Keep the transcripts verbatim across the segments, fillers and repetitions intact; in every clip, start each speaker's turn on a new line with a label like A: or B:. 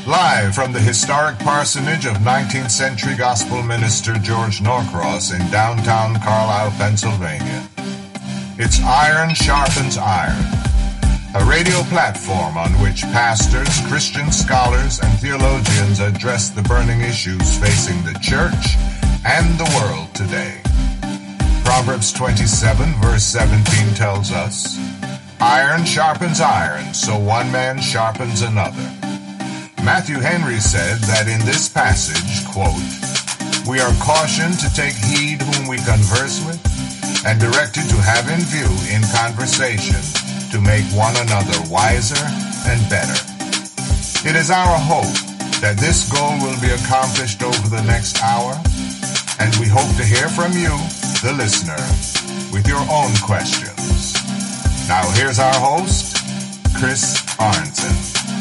A: Live from the historic parsonage of nineteenth century gospel minister George Norcross in downtown Carlisle, Pennsylvania. It's Iron Sharpens Iron, a radio platform on which pastors, Christian scholars, and theologians address the burning issues facing the church and the world today. Proverbs twenty-seven, verse seventeen tells us, "Iron sharpens iron, so one man sharpens another." Matthew Henry said that in this passage, quote, "We are cautioned to take heed whom we converse with, and directed to have in view in conversation to make one another wiser and better." It is our hope that this goal will be accomplished over the next hour, and we hope to hear from you, the listener, with your own questions. Now here's our host, Chris Arnson.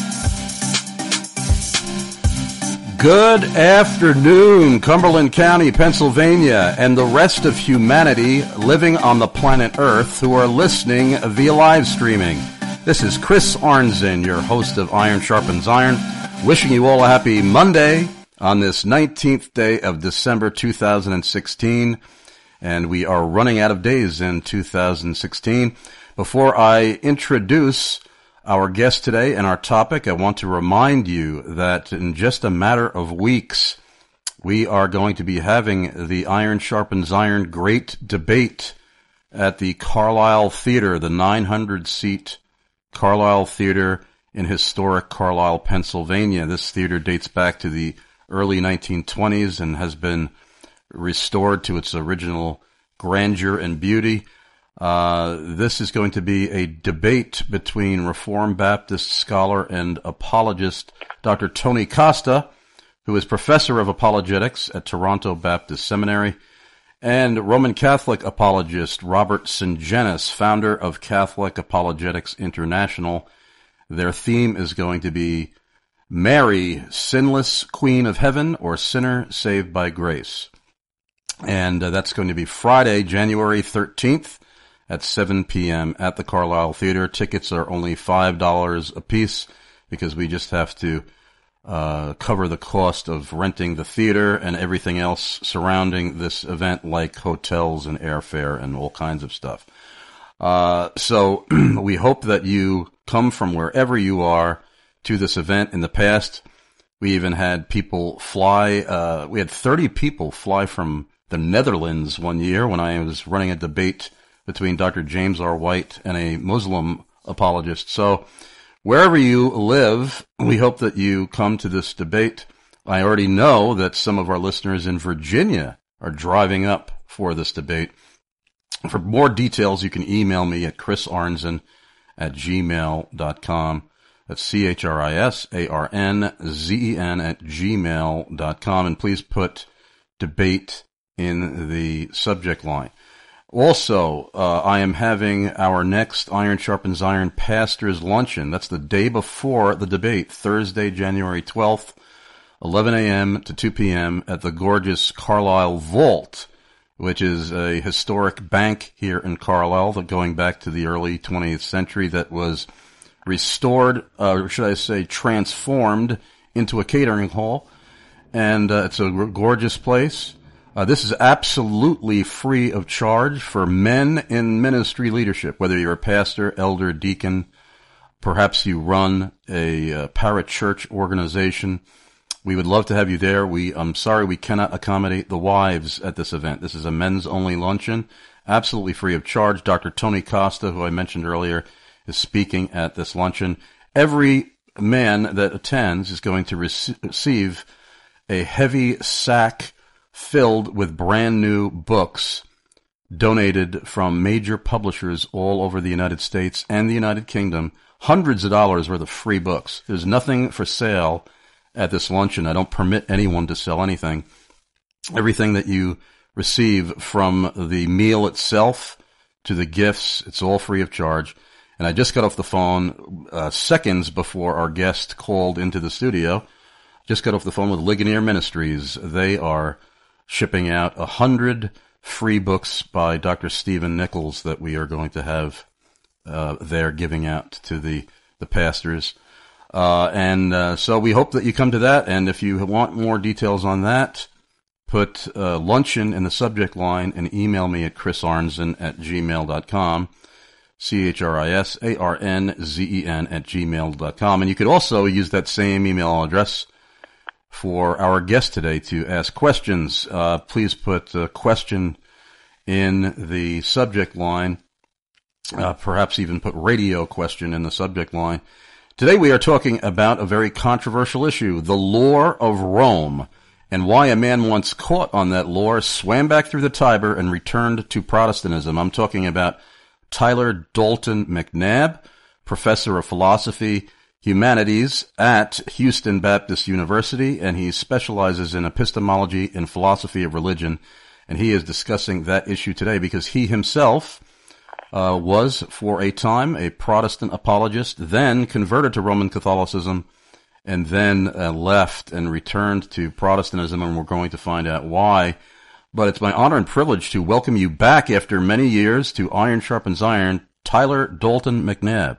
B: Good afternoon, Cumberland County, Pennsylvania, and the rest of humanity living on the planet Earth who are listening via live streaming. This is Chris Arnson, your host of Iron Sharpens Iron, wishing you all a happy Monday on this nineteenth day of December two thousand sixteen, and we are running out of days in two thousand sixteen. Before I introduce our guest today and our topic, I want to remind you that in just a matter of weeks, we are going to be having the Iron Sharpens Iron Great Debate at the Carlisle Theater, the nine hundred seat Carlisle Theater in historic Carlisle, Pennsylvania. This theater dates back to the early nineteen twenties and has been restored to its original grandeur and beauty. Uh, this is going to be a debate between Reformed Baptist scholar and apologist Doctor Tony Costa, who is professor of apologetics at Toronto Baptist Seminary, and Roman Catholic apologist Robert Sungenis, founder of Catholic Apologetics International. Their theme is going to be Mary, Sinless Queen of Heaven, or Sinner Saved by Grace. And uh, that's going to be Friday, January thirteenth. At seven p.m. at the Carlisle Theater. Tickets are only five dollars a piece because we just have to uh cover the cost of renting the theater and everything else surrounding this event, like hotels and airfare and all kinds of stuff. Uh so we hope that you come from wherever you are to this event. In the past, we even had people fly. Uh we had thirty people fly from the Netherlands one year when I was running a debate between Doctor James R. White and a Muslim apologist. So wherever you live, we hope that you come to this debate. I already know that some of our listeners in Virginia are driving up for this debate. For more details, you can email me at chrisarnzen at gmail dot com. That's C H R I S A R N Z E N at gmail dot com. And please put debate in the subject line. Also, uh, I am having our next Iron Sharpens Iron Pastors Luncheon. That's the day before the debate, Thursday, January twelfth, eleven a.m. to two p.m. at the gorgeous Carlisle Vault, which is a historic bank here in Carlisle that going back to the early twentieth century that was restored, uh, or should I say transformed into a catering hall. And uh, it's a gorgeous place. Uh, this is absolutely free of charge for men in ministry leadership, whether you're a pastor, elder, deacon, perhaps you run a uh, parachurch organization. We would love to have you there. We, I'm sorry we cannot accommodate the wives at this event. This is a men's-only luncheon, absolutely free of charge. Doctor Tony Costa, who I mentioned earlier, is speaking at this luncheon. Every man that attends is going to rec- receive a heavy sack filled with brand new books donated from major publishers all over the United States and the United Kingdom. Hundreds of dollars worth of free books. There's nothing for sale at this luncheon. I don't permit anyone to sell anything. Everything that you receive from the meal itself to the gifts, it's all free of charge. And I just got off the phone uh, seconds before our guest called into the studio. Just got off the phone with Ligonier Ministries. They are shipping out a hundred free books by Doctor Stephen Nichols that we are going to have uh, there giving out to the, the pastors. Uh, and uh, so we hope that you come to that. And if you want more details on that, put uh, luncheon in the subject line and email me at chris arnzen at gmail dot com. C H R I S A R N Z E N at gmail dot com. And you could also use that same email address for our guest today to ask questions. Uh, please put a question in the subject line, uh, perhaps even put radio question in the subject line. Today we are talking about a very controversial issue, the lore of Rome, and why a man once caught on that lore swam back through the Tiber and returned to Protestantism. I'm talking about Tyler Dalton McNabb, professor of philosophy, humanities at Houston Baptist University, and he specializes in epistemology and philosophy of religion. And he is discussing that issue today because he himself uh, was, for a time, a Protestant apologist, then converted to Roman Catholicism, and then uh, left and returned to Protestantism, and we're going to find out why. But it's my honor and privilege to welcome you back after many years to Iron Sharpens Iron, Tyler Dalton McNabb.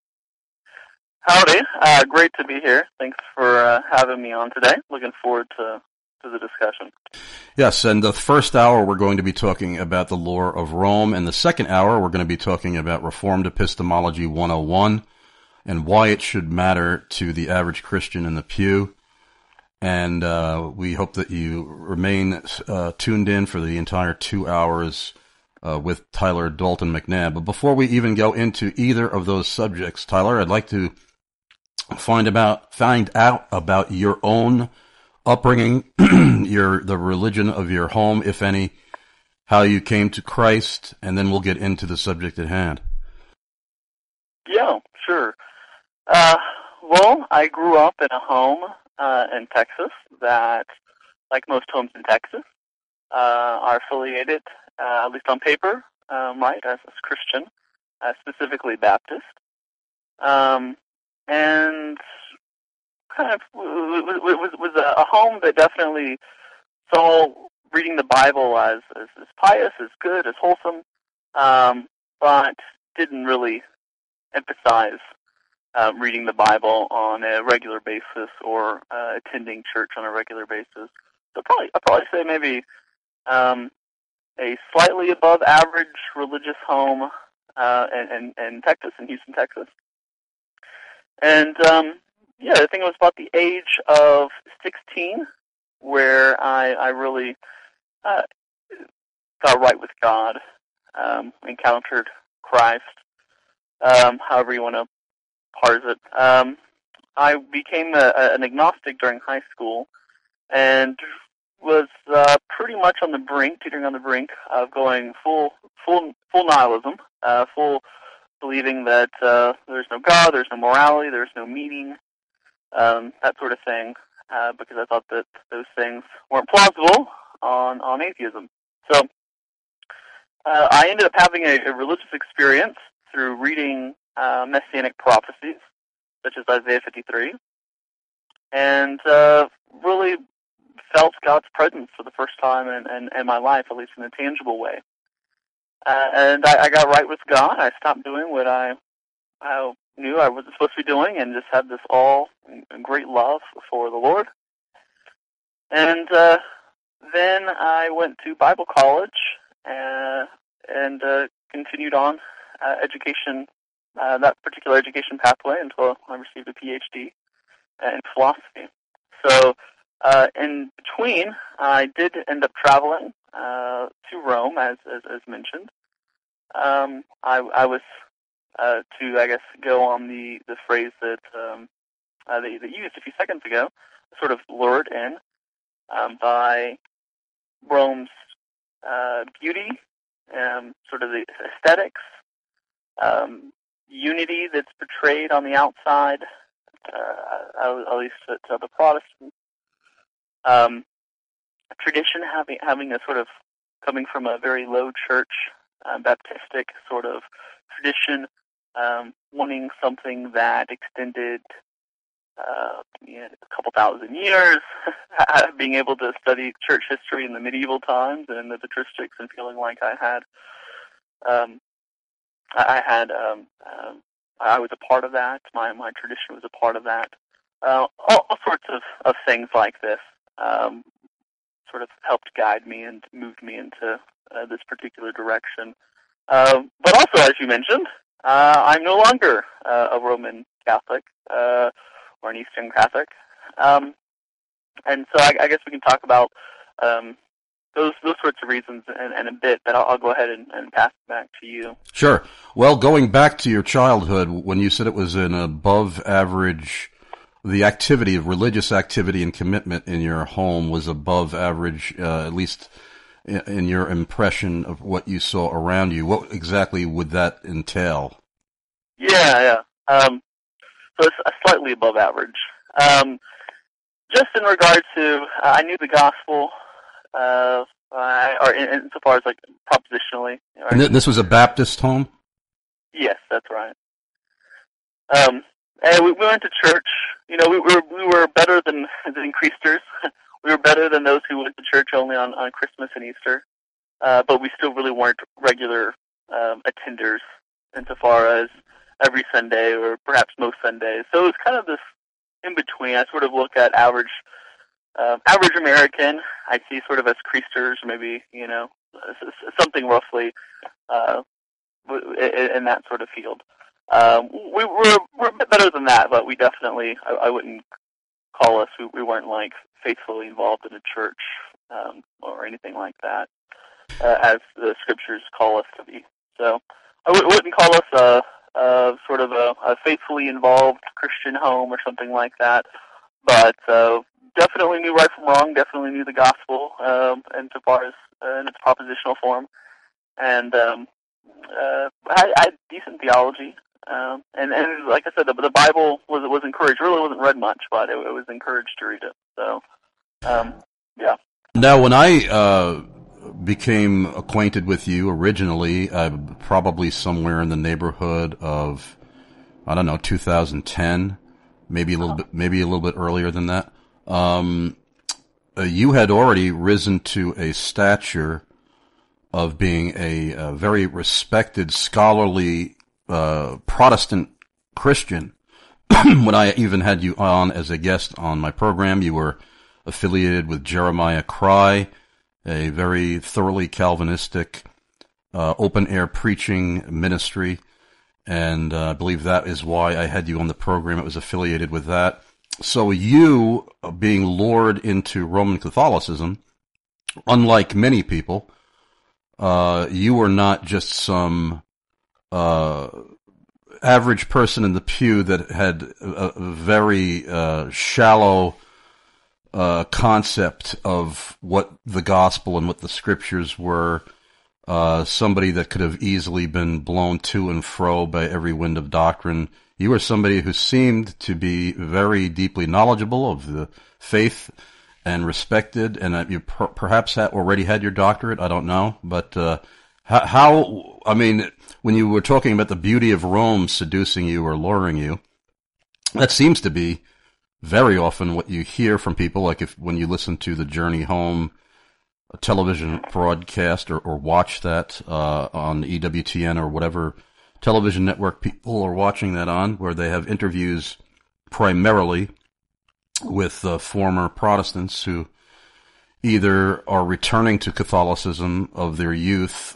C: Howdy. Uh, great to be here. Thanks for uh, having me on today. Looking forward to, to the discussion.
B: Yes, and the first hour we're going to be talking about the lore of Rome, and the second hour we're going to be talking about Reformed Epistemology one oh one and why it should matter to the average Christian in the pew. And uh, we hope that you remain uh, tuned in for the entire two hours uh, with Tyler Dalton McNabb. But before we even go into either of those subjects, Tyler, I'd like to find about find out about your own upbringing, your the religion of your home, if any, how you came to Christ, and then we'll get into the subject at hand.
C: Yeah, sure. Uh, well, I grew up in a home Uh, in Texas that, like most homes in Texas, uh, are affiliated, uh, at least on paper, um, right, as, as Christian, uh, specifically Baptist, um, and kind of was, was, was a, a home that definitely saw reading the Bible as, as, as pious, as good, as wholesome, um, but didn't really emphasize Uh, reading the Bible on a regular basis or uh, attending church on a regular basis. So probably, I'd probably say maybe um, a slightly above average religious home uh, in, in, in Texas, in Houston, Texas. And um, yeah, I think it was about the age of sixteen where I, I really uh, got right with God, um, encountered Christ, um, however you want to parse it. Um, I became a, a, an agnostic during high school and was uh, pretty much on the brink, teetering on the brink of going full, full, full nihilism, uh, full believing that uh, there's no God, there's no morality, there's no meaning, um, that sort of thing, uh, because I thought that those things weren't plausible on, on atheism. So uh, I ended up having a, a religious experience through reading uh, messianic prophecies, such as Isaiah fifty-three, and uh, really felt God's presence for the first time in, in, in my life, at least in a tangible way. Uh, and I, I got right with God. I stopped doing what I, I knew I wasn't supposed to be doing and just had this all great love for the Lord. And uh, then I went to Bible college uh, and uh, continued on uh, education, uh, that particular education pathway until I received a P H D in philosophy. So uh, in between, I did end up traveling uh, to Rome, as as, as mentioned. Um, I, I was uh, to, I guess, go on the, the phrase that um, uh, that you used a few seconds ago, sort of lured in um, by Rome's uh, beauty, um, sort of the aesthetics, um, unity that's portrayed on the outside, uh, at least to, to the Protestants. Um, tradition having having a sort of coming from a very low church, uh, Baptistic sort of tradition, um, wanting something that extended uh, you know, a couple thousand years, being able to study church history in the medieval times and the patristics, and feeling like I had um, I had um, um, I was a part of that. My my tradition was a part of that. Uh, all, all sorts of, of things like this um, sort of helped guide me and moved me into uh, this particular direction. Uh, but also, as you mentioned, uh, I'm no longer uh, a Roman Catholic uh, or an Eastern Catholic. Um, and so I, I guess we can talk about um, those those sorts of reasons in, in a bit, but I'll, I'll go ahead and, and pass it back to you.
B: Sure. Well, going back to your childhood, when you said it was an above average, the activity of religious activity and commitment in your home was above average, uh, at least in, in your impression of what you saw around you. What exactly would that entail?
C: Yeah, yeah. Um, so it's uh, slightly above average. Um, just in regard to, uh, I knew the gospel, uh, uh, or in, insofar as like propositionally. Right?
B: And th- this was a Baptist home?
C: Yes, that's right. Um, and we, we went to church. You know, we were we were better than than Creasters. We were better than those who went to church only on, on Christmas and Easter. Uh, but we still really weren't regular um, attenders insofar as every Sunday or perhaps most Sundays. So it was kind of this in between. I sort of look at average uh, average American. I see sort of as Creasters, maybe, you know, something roughly uh, in that sort of field. Um, we were we're a bit better than that, but we definitely I, I wouldn't call us. We, we weren't like faithfully involved in a church um, or anything like that, uh, as the scriptures call us to be. So I w- wouldn't call us a, a sort of a, a faithfully involved Christian home or something like that, but uh, definitely knew right from wrong. Definitely knew the gospel um, insofar as uh, in its propositional form, and um, uh, I, I had decent theology. Um, and, and like I said, the, the Bible was was encouraged. It really wasn't read much, but it, it was encouraged to read it. So, um, yeah.
B: Now, when I uh, became acquainted with you originally, uh, probably somewhere in the neighborhood of, I don't know, two thousand ten, maybe a little bit, maybe a little bit earlier than that. Um, uh, you had already risen to a stature of being a, a very respected, scholarly uh, Protestant Christian. When I even had you on as a guest on my program, you were affiliated with Jeremiah Cry, a very thoroughly Calvinistic uh, open-air preaching ministry, and uh, I believe that is why I had you on the program. It was affiliated with that. So you, uh, being lured into Roman Catholicism, unlike many people, uh, you were not just some uh, average person in the pew that had a, a very uh, shallow uh, concept of what the gospel and what the scriptures were. Uh, somebody that could have easily been blown to and fro by every wind of doctrine. You were somebody who seemed to be very deeply knowledgeable of the faith and respected, and uh, you per- perhaps had already had your doctorate. I don't know, but uh, how, how? I mean, when you were talking about the beauty of Rome seducing you or luring you, that seems to be very often what you hear from people. Like if when you listen to the Journey Home a television broadcast or, or watch that uh, on E W T N or whatever television network people are watching that on, where they have interviews primarily with uh, former Protestants who either are returning to Catholicism of their youth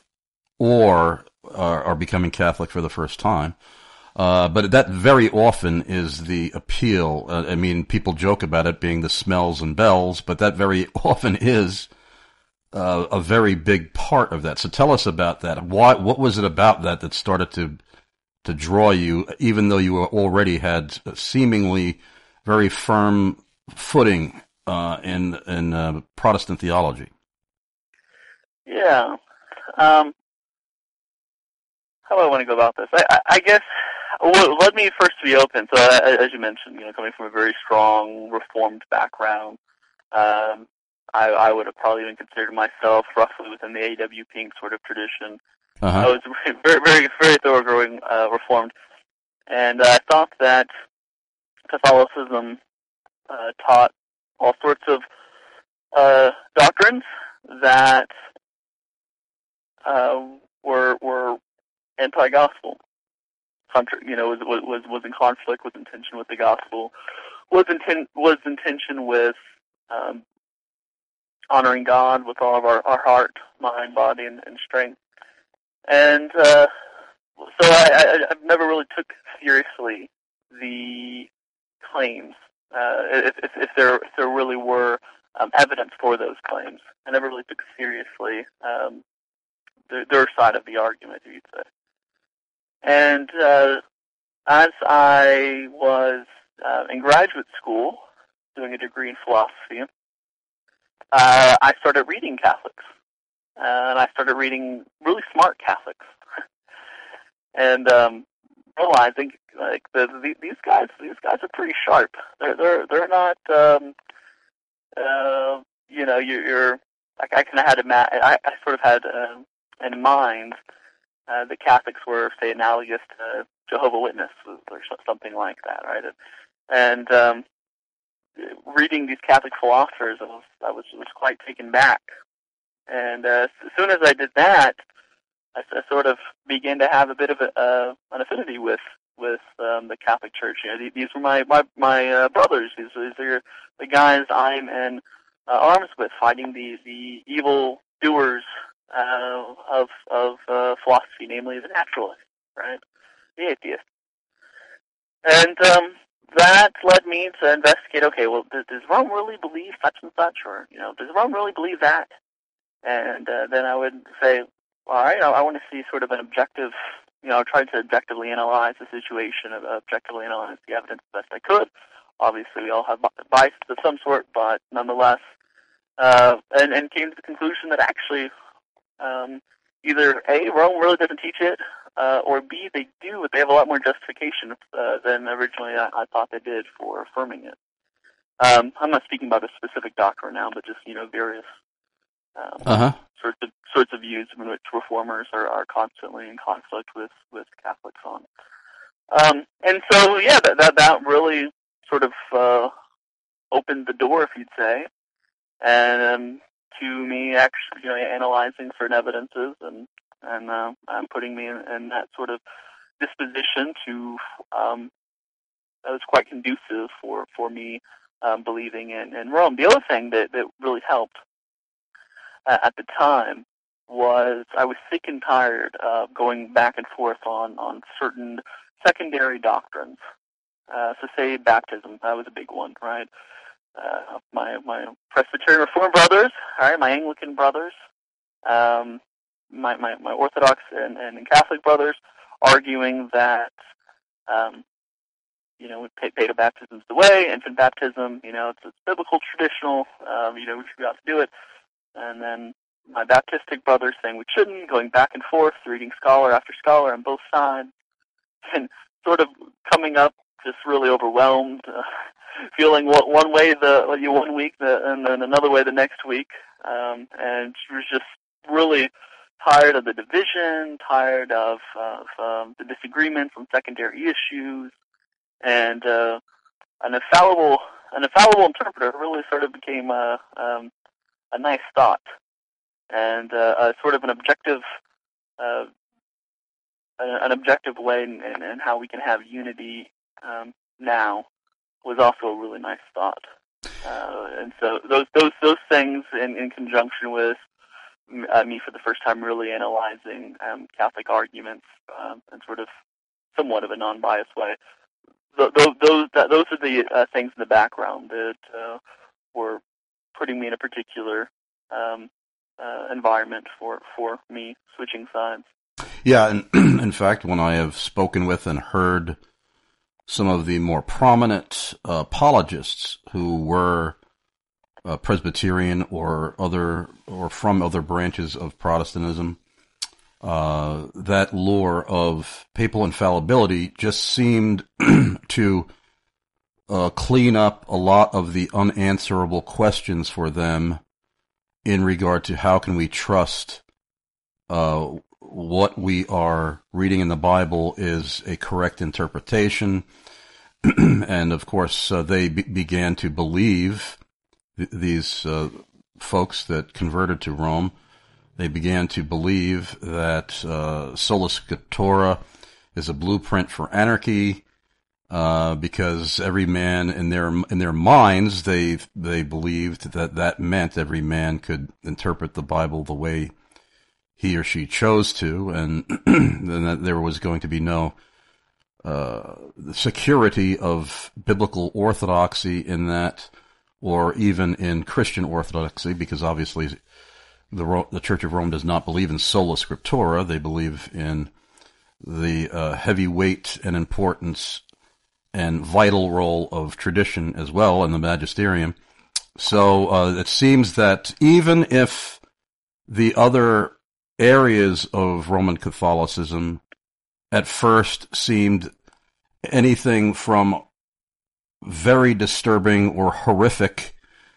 B: or are, are becoming Catholic for the first time. Uh, but that very often is the appeal. Uh, I mean, people joke about it being the smells and bells, but that very often is Uh, a very big part of that. So tell us about that. Why? What was it about that that started to to draw you, even though you were already had seemingly very firm footing uh, in in uh, Protestant theology?
C: Yeah. Um, how do I want to go about this? I, I, I guess well, let me first be open. So, uh, as you mentioned, you know, coming from a very strong Reformed background. Um, I, I would have probably even considered myself roughly within the A W Pink sort of tradition.
B: Uh-huh.
C: I was very, very, very thoroughgoing uh, Reformed, and I thought that Catholicism uh, taught all sorts of uh, doctrines that uh, were were anti-gospel, contra- you know, was, was was in conflict, was in tension with the gospel, was in ten- was in tension with um, honoring God with all of our, our heart, mind, body, and, and strength. And uh, so I, I, I've never really took seriously the claims, uh, if, if, if there if there really were um, evidence for those claims. I never really took seriously um, their, their side of the argument, you'd say. And uh, as I was uh, in graduate school, doing a degree in philosophy, uh, I started reading Catholics. Uh, and I started reading really smart Catholics. and um, realizing, like, the, the, these guys these guys are pretty sharp. They're, they're, they're not, um, uh, you know, you're, you're like, I kind of had, ima- I, I sort of had uh, in mind uh, that Catholics were, say, analogous to Jehovah's Witnesses or something like that, right? And um, reading these Catholic philosophers, I was, I was, was quite taken back. And uh, as soon as I did that, I, I sort of began to have a bit of a, uh, an affinity with with um, the Catholic Church. You know, these, these were my my, my uh, brothers. These, these are the guys I'm in uh, arms with, fighting the the evil doers uh, of of uh, philosophy, namely the naturalists, right, the atheists. And um, that led me to investigate. Okay, well, does, does Rome really believe such and such, or you know, does Rome really believe that? And uh, then I would say, all right, I, I want to see sort of an objective, you know, I tried to objectively analyze the situation, objectively analyze the evidence the best I could. Obviously, we all have biases of some sort, but nonetheless, uh, and, and came to the conclusion that actually um, either A, Rome really doesn't teach it, uh, or B, they do, but they have a lot more justification uh, than originally I, I thought they did for affirming it. Um, I'm not speaking about a specific doctrine now, but just, you know, various Um,
B: uh-huh.
C: sorts of sorts of views in which reformers are, are constantly in conflict with, with Catholics on. Um, and so, yeah, that, that that really sort of uh, opened the door, if you'd say, and um, to me actually, you know, analyzing certain evidences and and uh, um, putting me in, in that sort of disposition to um, that was quite conducive for for me um, believing in, in Rome. The other thing that that really helped at the time was I was sick and tired of going back and forth on, on certain secondary doctrines. Uh, so say baptism, that was a big one, right? Uh, my my Presbyterian Reformed brothers, all right, my Anglican brothers, um, my, my, my Orthodox and, and Catholic brothers arguing that, um, you know, paedo baptism is the way, infant baptism, you know, it's, it's biblical, traditional, um, you know, we should be able to do it. And then my Baptistic brothers saying we shouldn't, going back and forth, reading scholar after scholar on both sides, and sort of coming up just really overwhelmed, uh, feeling what, one way the one week the, and then another way the next week, um, and was just really tired of the division, tired of, of um, the disagreements on secondary issues, and uh, an infallible an infallible interpreter really sort of became a um, a nice thought, and uh, a sort of an objective, uh, an objective way in, in, in how we can have unity um, now was also a really nice thought. Uh, and so those those those things, in, in conjunction with uh, me for the first time really analyzing um, Catholic arguments um, in sort of somewhat of a non-biased way, those those those are the uh, things in the background that uh, were putting me in a particular um, uh, environment for, for me switching sides.
B: Yeah, and in fact, when I have spoken with and heard some of the more prominent uh, apologists who were uh, Presbyterian or other or from other branches of Protestantism, uh, that lore of papal infallibility just seemed to uh, clean up a lot of the unanswerable questions for them in regard to how can we trust uh, what we are reading in the Bible is a correct interpretation. And of course, uh, they be- began to believe, th- these uh, folks that converted to Rome, they began to believe that uh, sola scriptura is a blueprint for anarchy, uh, because every man in their in their minds they they believed that that meant every man could interpret the Bible the way he or she chose to, and then that there was going to be no uh, security of biblical orthodoxy in that, or even in Christian orthodoxy, because obviously the the Church of Rome does not believe in sola scriptura. They believe in the uh, heavy weight and importance and vital role of tradition as well, and the magisterium. So uh, it seems that even if the other areas of Roman Catholicism at first seemed anything from very disturbing or horrific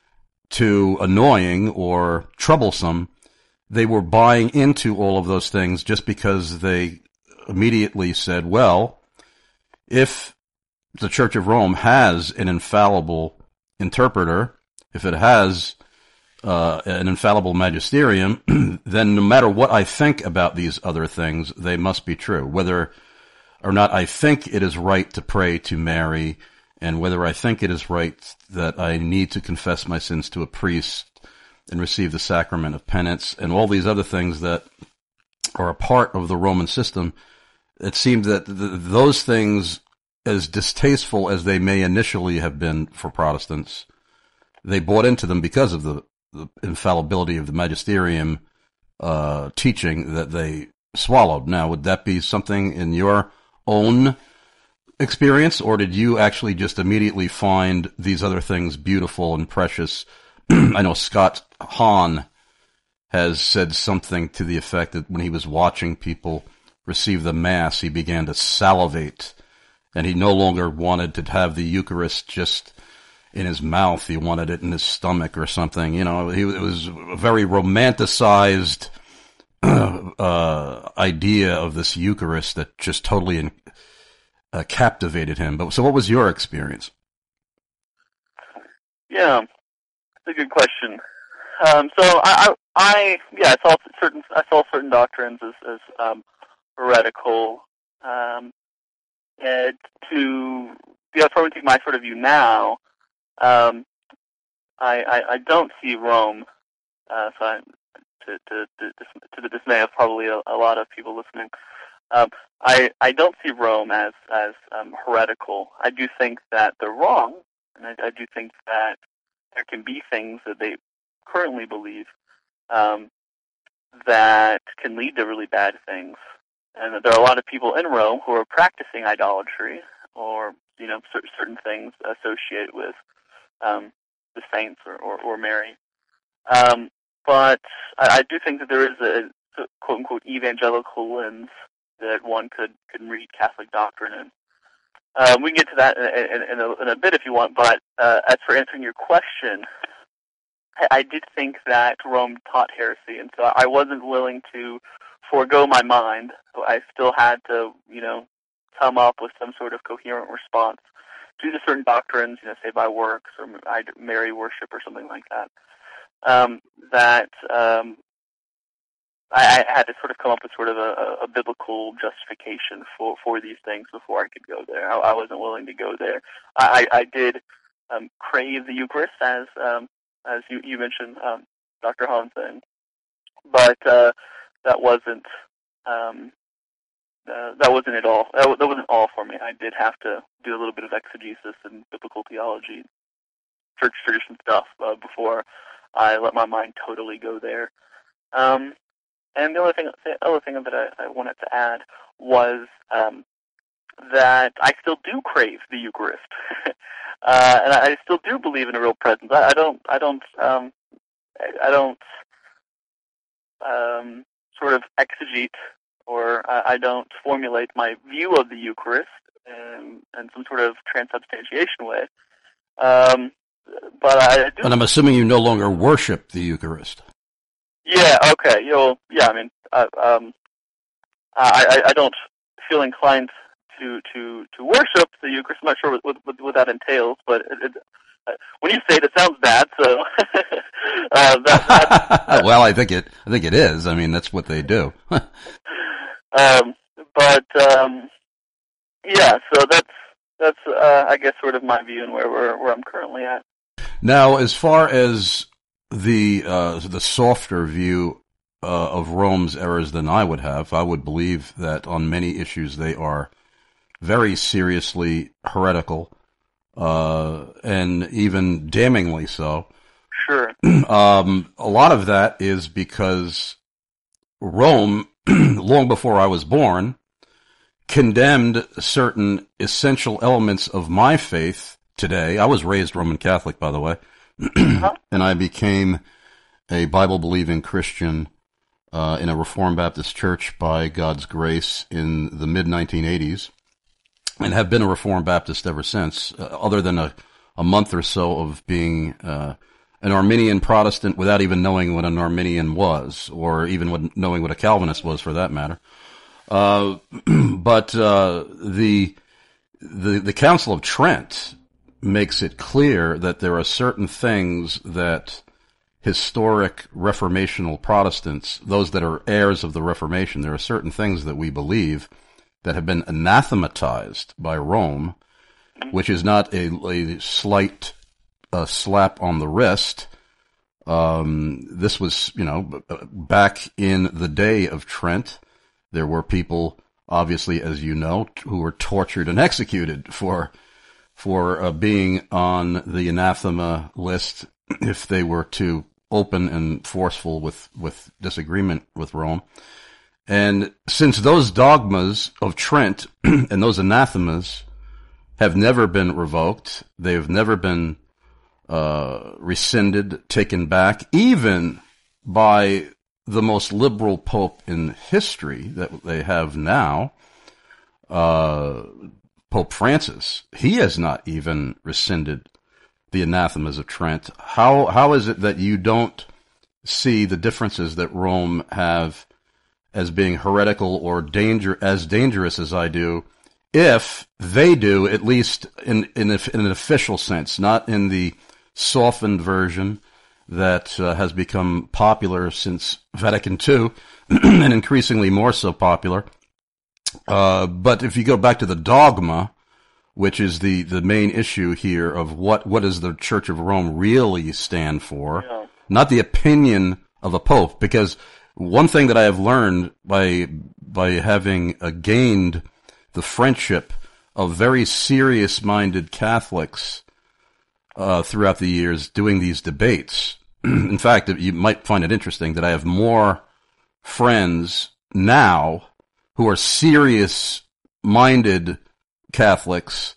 B: to annoying or troublesome, they were buying into all of those things just because they immediately said, well, if the Church of Rome has an infallible interpreter, if it has uh, an infallible magisterium, then no matter what I think about these other things, they must be true. Whether or not I think it is right to pray to Mary, and whether I think it is right that I need to confess my sins to a priest and receive the sacrament of penance, and all these other things that are a part of the Roman system, it seems that th- those things, as distasteful as they may initially have been for Protestants, they bought into them because of the, the infallibility of the magisterium uh, teaching that they swallowed. Now, would that be something in your own experience, or did you actually just immediately find these other things beautiful and precious? I know Scott Hahn has said something to the effect that when he was watching people receive the Mass, he began to salivate, and he no longer wanted to have the Eucharist just in his mouth. He wanted it in his stomach or something. You know, he, it was a very romanticized uh, idea of this Eucharist that just totally in, uh, captivated him. But so what was your experience?
C: Yeah, that's a good question. Um, so I, I, I, yeah, I saw certain, I saw certain doctrines as, as um, heretical. Um, and to be affirmative to my sort of view now, um, I, I, I don't see Rome. Uh, so I, to, to, to, to the dismay of probably a, a lot of people listening, um, I, I don't see Rome as as um, heretical. I do think that they're wrong, and I, I do think that there can be things that they currently believe um, that can lead to really bad things, and that there are a lot of people in Rome who are practicing idolatry or you know cer- certain things associated with um, the saints or, or, or Mary. Um, but I, I do think that there is a, a quote unquote evangelical lens that one could, could read Catholic doctrine in. Uh, we can get to that in, in, in, a, in a bit if you want, but uh, as for answering your question, I, I did think that Rome taught heresy, and so I wasn't willing to forego my mind. So I still had to, you know, come up with some sort of coherent response to the certain doctrines, you know, say by works or Mary worship or something like that. Um, that um, I, I had to sort of come up with sort of a, a biblical justification for, for these things before I could go there. I, I wasn't willing to go there. I, I did um, crave the Eucharist, as um, as you, you mentioned, um, Doctor Hansen, but uh, that wasn't um, uh, that wasn't it all. That, that wasn't all for me. I did have to do a little bit of exegesis and biblical theology, church tradition stuff uh, before I let my mind totally go there. Um, And the other thing, the other thing that I, I wanted to add was um, that I still do crave the Eucharist, uh, and I still do believe in a real presence. I, I don't, I don't, um, I don't um, sort of exegete or I, I don't formulate my view of the Eucharist in, in some sort of transubstantiation way. Um, but I do.
B: And I'm assuming you no longer worship the Eucharist.
C: Yeah. Okay. You know, yeah. I mean, I, um, I, I don't feel inclined to, to, to worship the Eucharist. I'm not sure what, what, what that entails, but it, it, uh, when you say it, it sounds bad. So, uh, that, that,
B: well, I think it. I think it is. I mean, that's what they do.
C: um, but um, yeah, so that's that's uh, I guess sort of my view and where we're where I'm currently at.
B: Now, as far as the uh, the softer view uh, of Rome's errors than I would have, I would believe that on many issues they are very seriously heretical, uh, and even damningly so.
C: Sure.
B: Um, a lot of that is because Rome, long before I was born, condemned certain essential elements of my faith today. I was raised Roman Catholic, by the way,
C: huh?
B: and I became a Bible-believing Christian uh, in a Reformed Baptist church by God's grace in the mid nineteen eighties, and have been a Reformed Baptist ever since, uh, other than a, a month or so of being uh, an Arminian Protestant without even knowing what an Arminian was, or even what, knowing what a Calvinist was, for that matter. Uh, but uh, the the the Council of Trent makes it clear that there are certain things that historic Reformational Protestants, those that are heirs of the Reformation, there are certain things that we believe that have been anathematized by Rome, which is not a, a slight uh, slap on the wrist. Um, this was, you know, back in the day of Trent, there were people, obviously, as you know, who were tortured and executed for for uh, being on the anathema list if they were too open and forceful with, with disagreement with Rome. And since those dogmas of Trent and those anathemas have never been revoked, they've never been uh, rescinded, taken back, even by the most liberal pope in history that they have now, uh, Pope Francis. He has not even rescinded the anathemas of Trent. How how is it that you don't see the differences that Rome have as being heretical or danger as dangerous as I do, if they do, at least in in, a, in an official sense, not in the softened version that uh, has become popular since Vatican Two, and increasingly more so popular. Uh, but if you go back to the dogma, which is the, the main issue here of what, what does the Church of Rome really stand for,
C: Yeah.
B: not the opinion of a pope, because one thing that I have learned by by having uh, gained the friendship of very serious-minded Catholics uh, throughout the years doing these debates. In fact, you might find it interesting that I have more friends now who are serious-minded Catholics.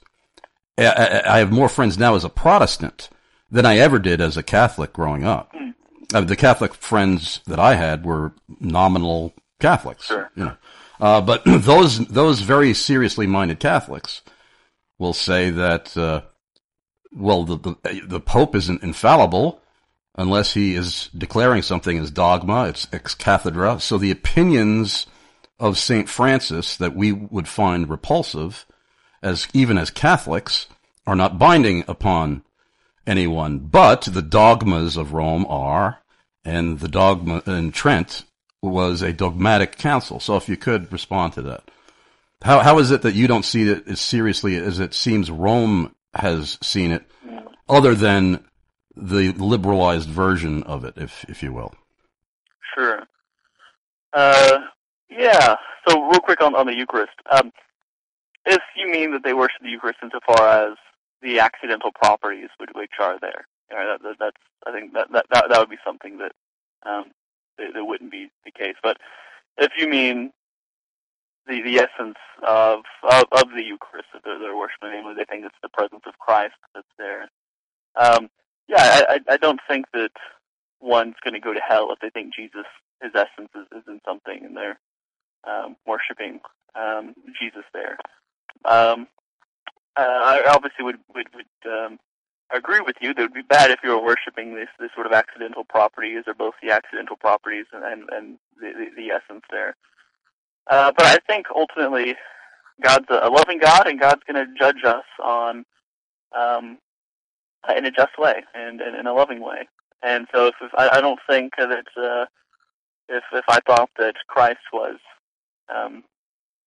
B: I have more friends now as a Protestant than I ever did as a Catholic growing up.
C: Mm.
B: Uh, the Catholic friends that I had were nominal Catholics,
C: Sure.
B: you know. Uh, but those those very seriously minded Catholics will say that, uh, well, the, the the Pope isn't infallible unless he is declaring something as dogma, it's ex cathedra. So the opinions of Saint Francis that we would find repulsive, as even as Catholics, are not binding upon anyone. But the dogmas of Rome are, and the dogma in Trent was a dogmatic council. So if you could respond to that. How how is it that you don't see it as seriously as it seems Rome has seen it, other than the liberalized version of it, if if you will?
C: Sure. Uh, yeah. So real quick on, on the Eucharist. Um, if you mean that they worship the Eucharist insofar as the accidental properties which, which are there, you know, that, that, that's I think that, that that that would be something that um, that, that wouldn't be the case. But if you mean the the essence of of, of the Eucharist that they're, they're worshiping, namely they think it's the presence of Christ that's there. Um, yeah, I, I don't think that one's going to go to hell if they think Jesus, his essence, is, is in something and they're um, worshiping um, Jesus there. Um, uh, I obviously would would, would um, agree with you that it would be bad if you were worshiping this, this sort of accidental properties, or both the accidental properties and, and, and the, the, the essence there. Uh, but I think ultimately God's a loving God, and God's going to judge us on um, in a just way and, and in a loving way. And so, if, if I, I don't think that uh, if if I thought that Christ was um,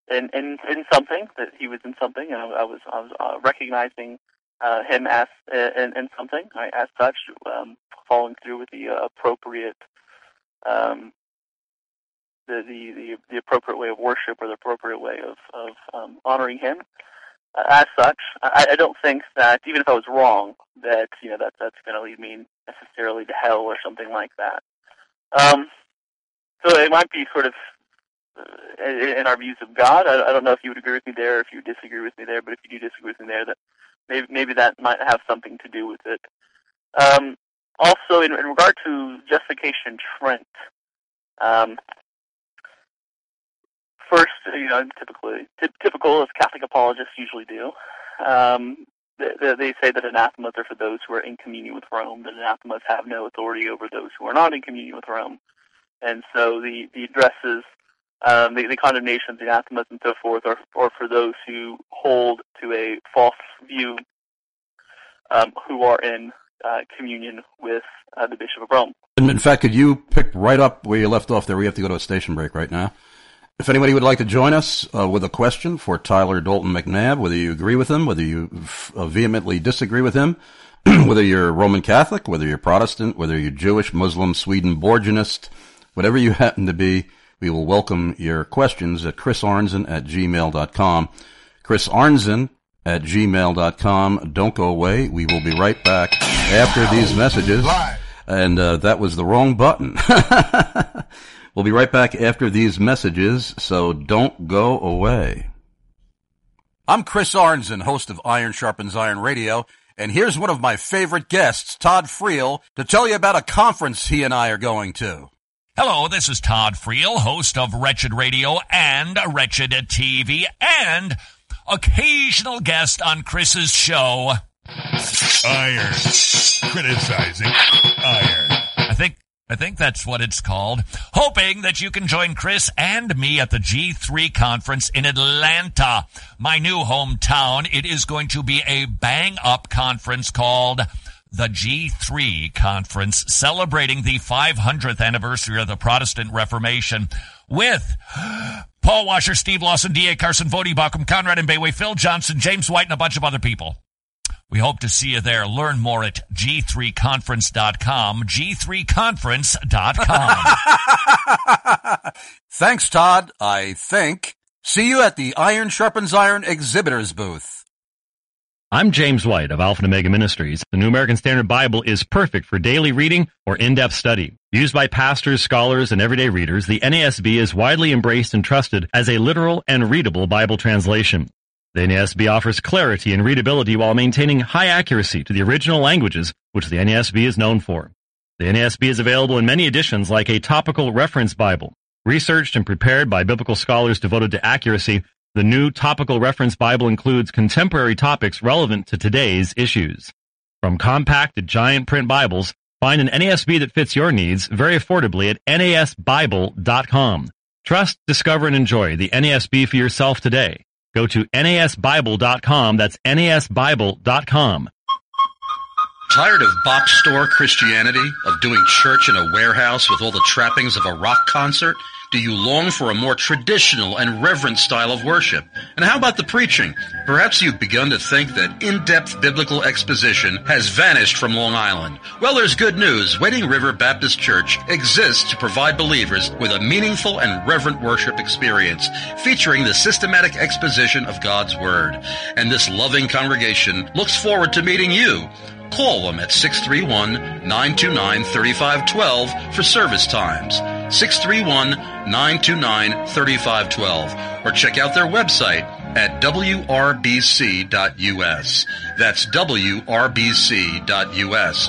C: in, in in something, that he was in something, and I, I was I was uh, recognizing uh, him as in, in something. Right? As such, um, following through with the uh, appropriate um, the, the the the appropriate way of worship, or the appropriate way of of um, honoring him. Uh, as such, I, I don't think that even if I was wrong, that you know that that's going to lead me necessarily to hell or something like that. Um, so it might be sort of uh, in, in our views of God. I, I don't know if you would agree with me there, or if you would disagree with me there. But if you do disagree with me there, that maybe maybe that might have something to do with it. Um, also, in, in regard to justification, Trent. Um, First, you know, typically, t- typical as Catholic apologists usually do, um, they, they say that anathemas are for those who are in communion with Rome, that anathemas have no authority over those who are not in communion with Rome. And so the, the addresses, um, the, the condemnations, the anathemas, and so forth are, are for those who hold to a false view, um, who are in uh, communion with uh, the Bishop of Rome.
B: In fact, could you pick right up where you left off there? We have to go to a station break right now. If anybody would like to join us uh, with a question for Tyler Dalton McNabb, whether you agree with him, whether you f- uh, vehemently disagree with him, whether you're Roman Catholic, whether you're Protestant, whether you're Jewish, Muslim, Swedenborgianist, whatever you happen to be, we will welcome your questions at Chris Arnzen at gmail dot com. Chris Arnzen at gmail dot com. Don't go away. We will be right back after these messages. And uh, that was the wrong button. We'll be right back after these messages, so don't go away. I'm Chris Arnzen, host of Iron Sharpens Iron Radio, and here's one of my favorite guests, Todd Friel, to tell you about a conference he and I are going to.
D: Hello, this is Todd Friel, host of Wretched Radio and Wretched T V, and occasional guest on Chris's show.
E: Iron. Criticizing Iron.
D: I think I think that's what it's called. Hoping that you can join Chris and me at the G three conference in Atlanta, my new hometown. It is going to be a bang-up conference called the G three Conference, celebrating the five hundredth anniversary of the Protestant Reformation with Paul Washer, Steve Lawson, D A Carson, Vody Bauckham, Conrad and Bayway, Phil Johnson, James White, and a bunch of other people. We hope to see you there. Learn more at G three conference dot com, G three conference dot com.
B: Thanks, Todd, I think. See you at the Iron Sharpens Iron exhibitors booth.
F: I'm James White of Alpha and Omega Ministries. The New American Standard Bible is perfect for daily reading or in-depth study. Used by pastors, scholars, and everyday readers, the N A S B is widely embraced and trusted as a literal and readable Bible translation. The N A S B offers clarity and readability while maintaining high accuracy to the original languages, which the N A S B is known for. The N A S B is available in many editions like a topical reference Bible. Researched and prepared by biblical scholars devoted to accuracy, the new topical reference Bible includes contemporary topics relevant to today's issues. From compact to giant print Bibles, find an N A S B that fits your needs very affordably at N A S Bible dot com. Trust, discover, and enjoy the N A S B for yourself today. Go to N A S Bible dot com. That's N A S Bible dot com.
B: Tired of box store Christianity, of doing church in a warehouse with all the trappings of a rock concert? Do you long for a more traditional and reverent style of worship? And how about the preaching? Perhaps you've begun to think that in-depth biblical exposition has vanished from Long Island. Well, there's good news. Wading River Baptist Church exists to provide believers with a meaningful and reverent worship experience, featuring the systematic exposition of God's Word. And this loving congregation looks forward to meeting you. Call them at six three one, nine two nine, three five one two for service times. six three one, nine two nine, three five one two. Or check out their website at W R B C dot U S. That's W R B C dot U S.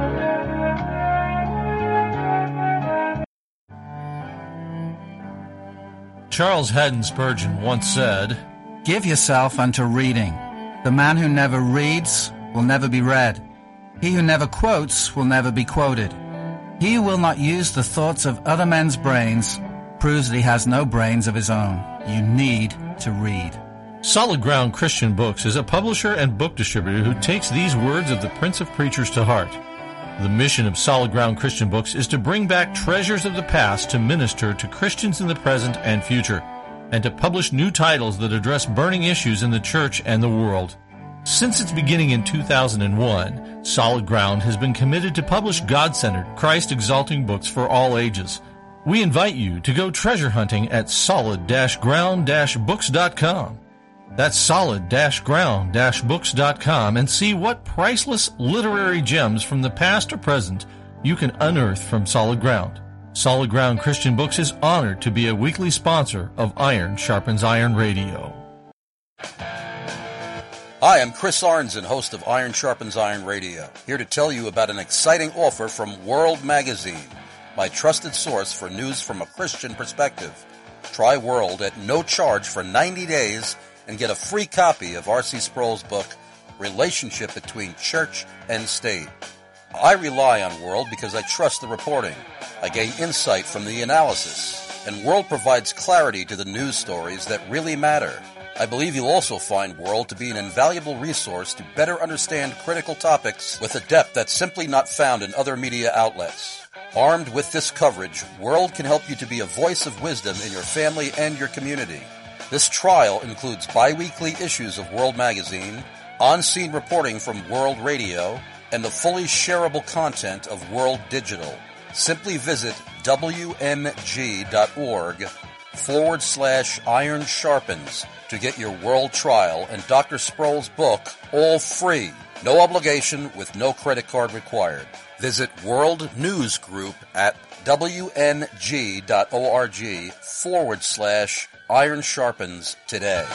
G: Charles Haddon Spurgeon once said,
H: "Give yourself unto reading. The man who never reads will never be read. He who never quotes will never be quoted. He who will not use the thoughts of other men's brains proves that he has no brains of his own. You need to read."
G: Solid Ground Christian Books is a publisher and book distributor who takes these words of the Prince of Preachers to heart. The mission of Solid Ground Christian Books is to bring back treasures of the past to minister to Christians in the present and future. and to publish new titles that address burning issues in the church and the world. Since its beginning in two thousand one, Solid Ground has been committed to publish God-centered, Christ-exalting books for all ages. We invite you to go treasure hunting at solid ground books dot com. That's solid ground books dot com and see what priceless literary gems from the past or present you can unearth from Solid Ground. Solid Ground Christian Books is honored to be a weekly sponsor of Iron Sharpens Iron Radio.
B: Hi, I'm Chris Arnzen, host of Iron Sharpens Iron Radio, here to tell you about an exciting offer from World Magazine, my trusted source for news from a Christian perspective. Try World at no charge for ninety days and get a free copy of R C Sproul's book, Relationship Between Church and State. I rely on World because I trust the reporting. I gain insight from the analysis, and World provides clarity to the news stories that really matter. I believe you'll also find World to be an invaluable resource to better understand critical topics with a depth that's simply not found in other media outlets. Armed with this coverage, World can help you to be a voice of wisdom in your family and your community. This trial includes bi-weekly issues of World Magazine, on-scene reporting from World Radio, and the fully shareable content of World Digital. Simply visit wmg.org forward slash iron sharpens to get your World trial and Doctor Sproul's book all free. No obligation with no credit card required. Visit World News Group at wng.org forward slash iron sharpens today.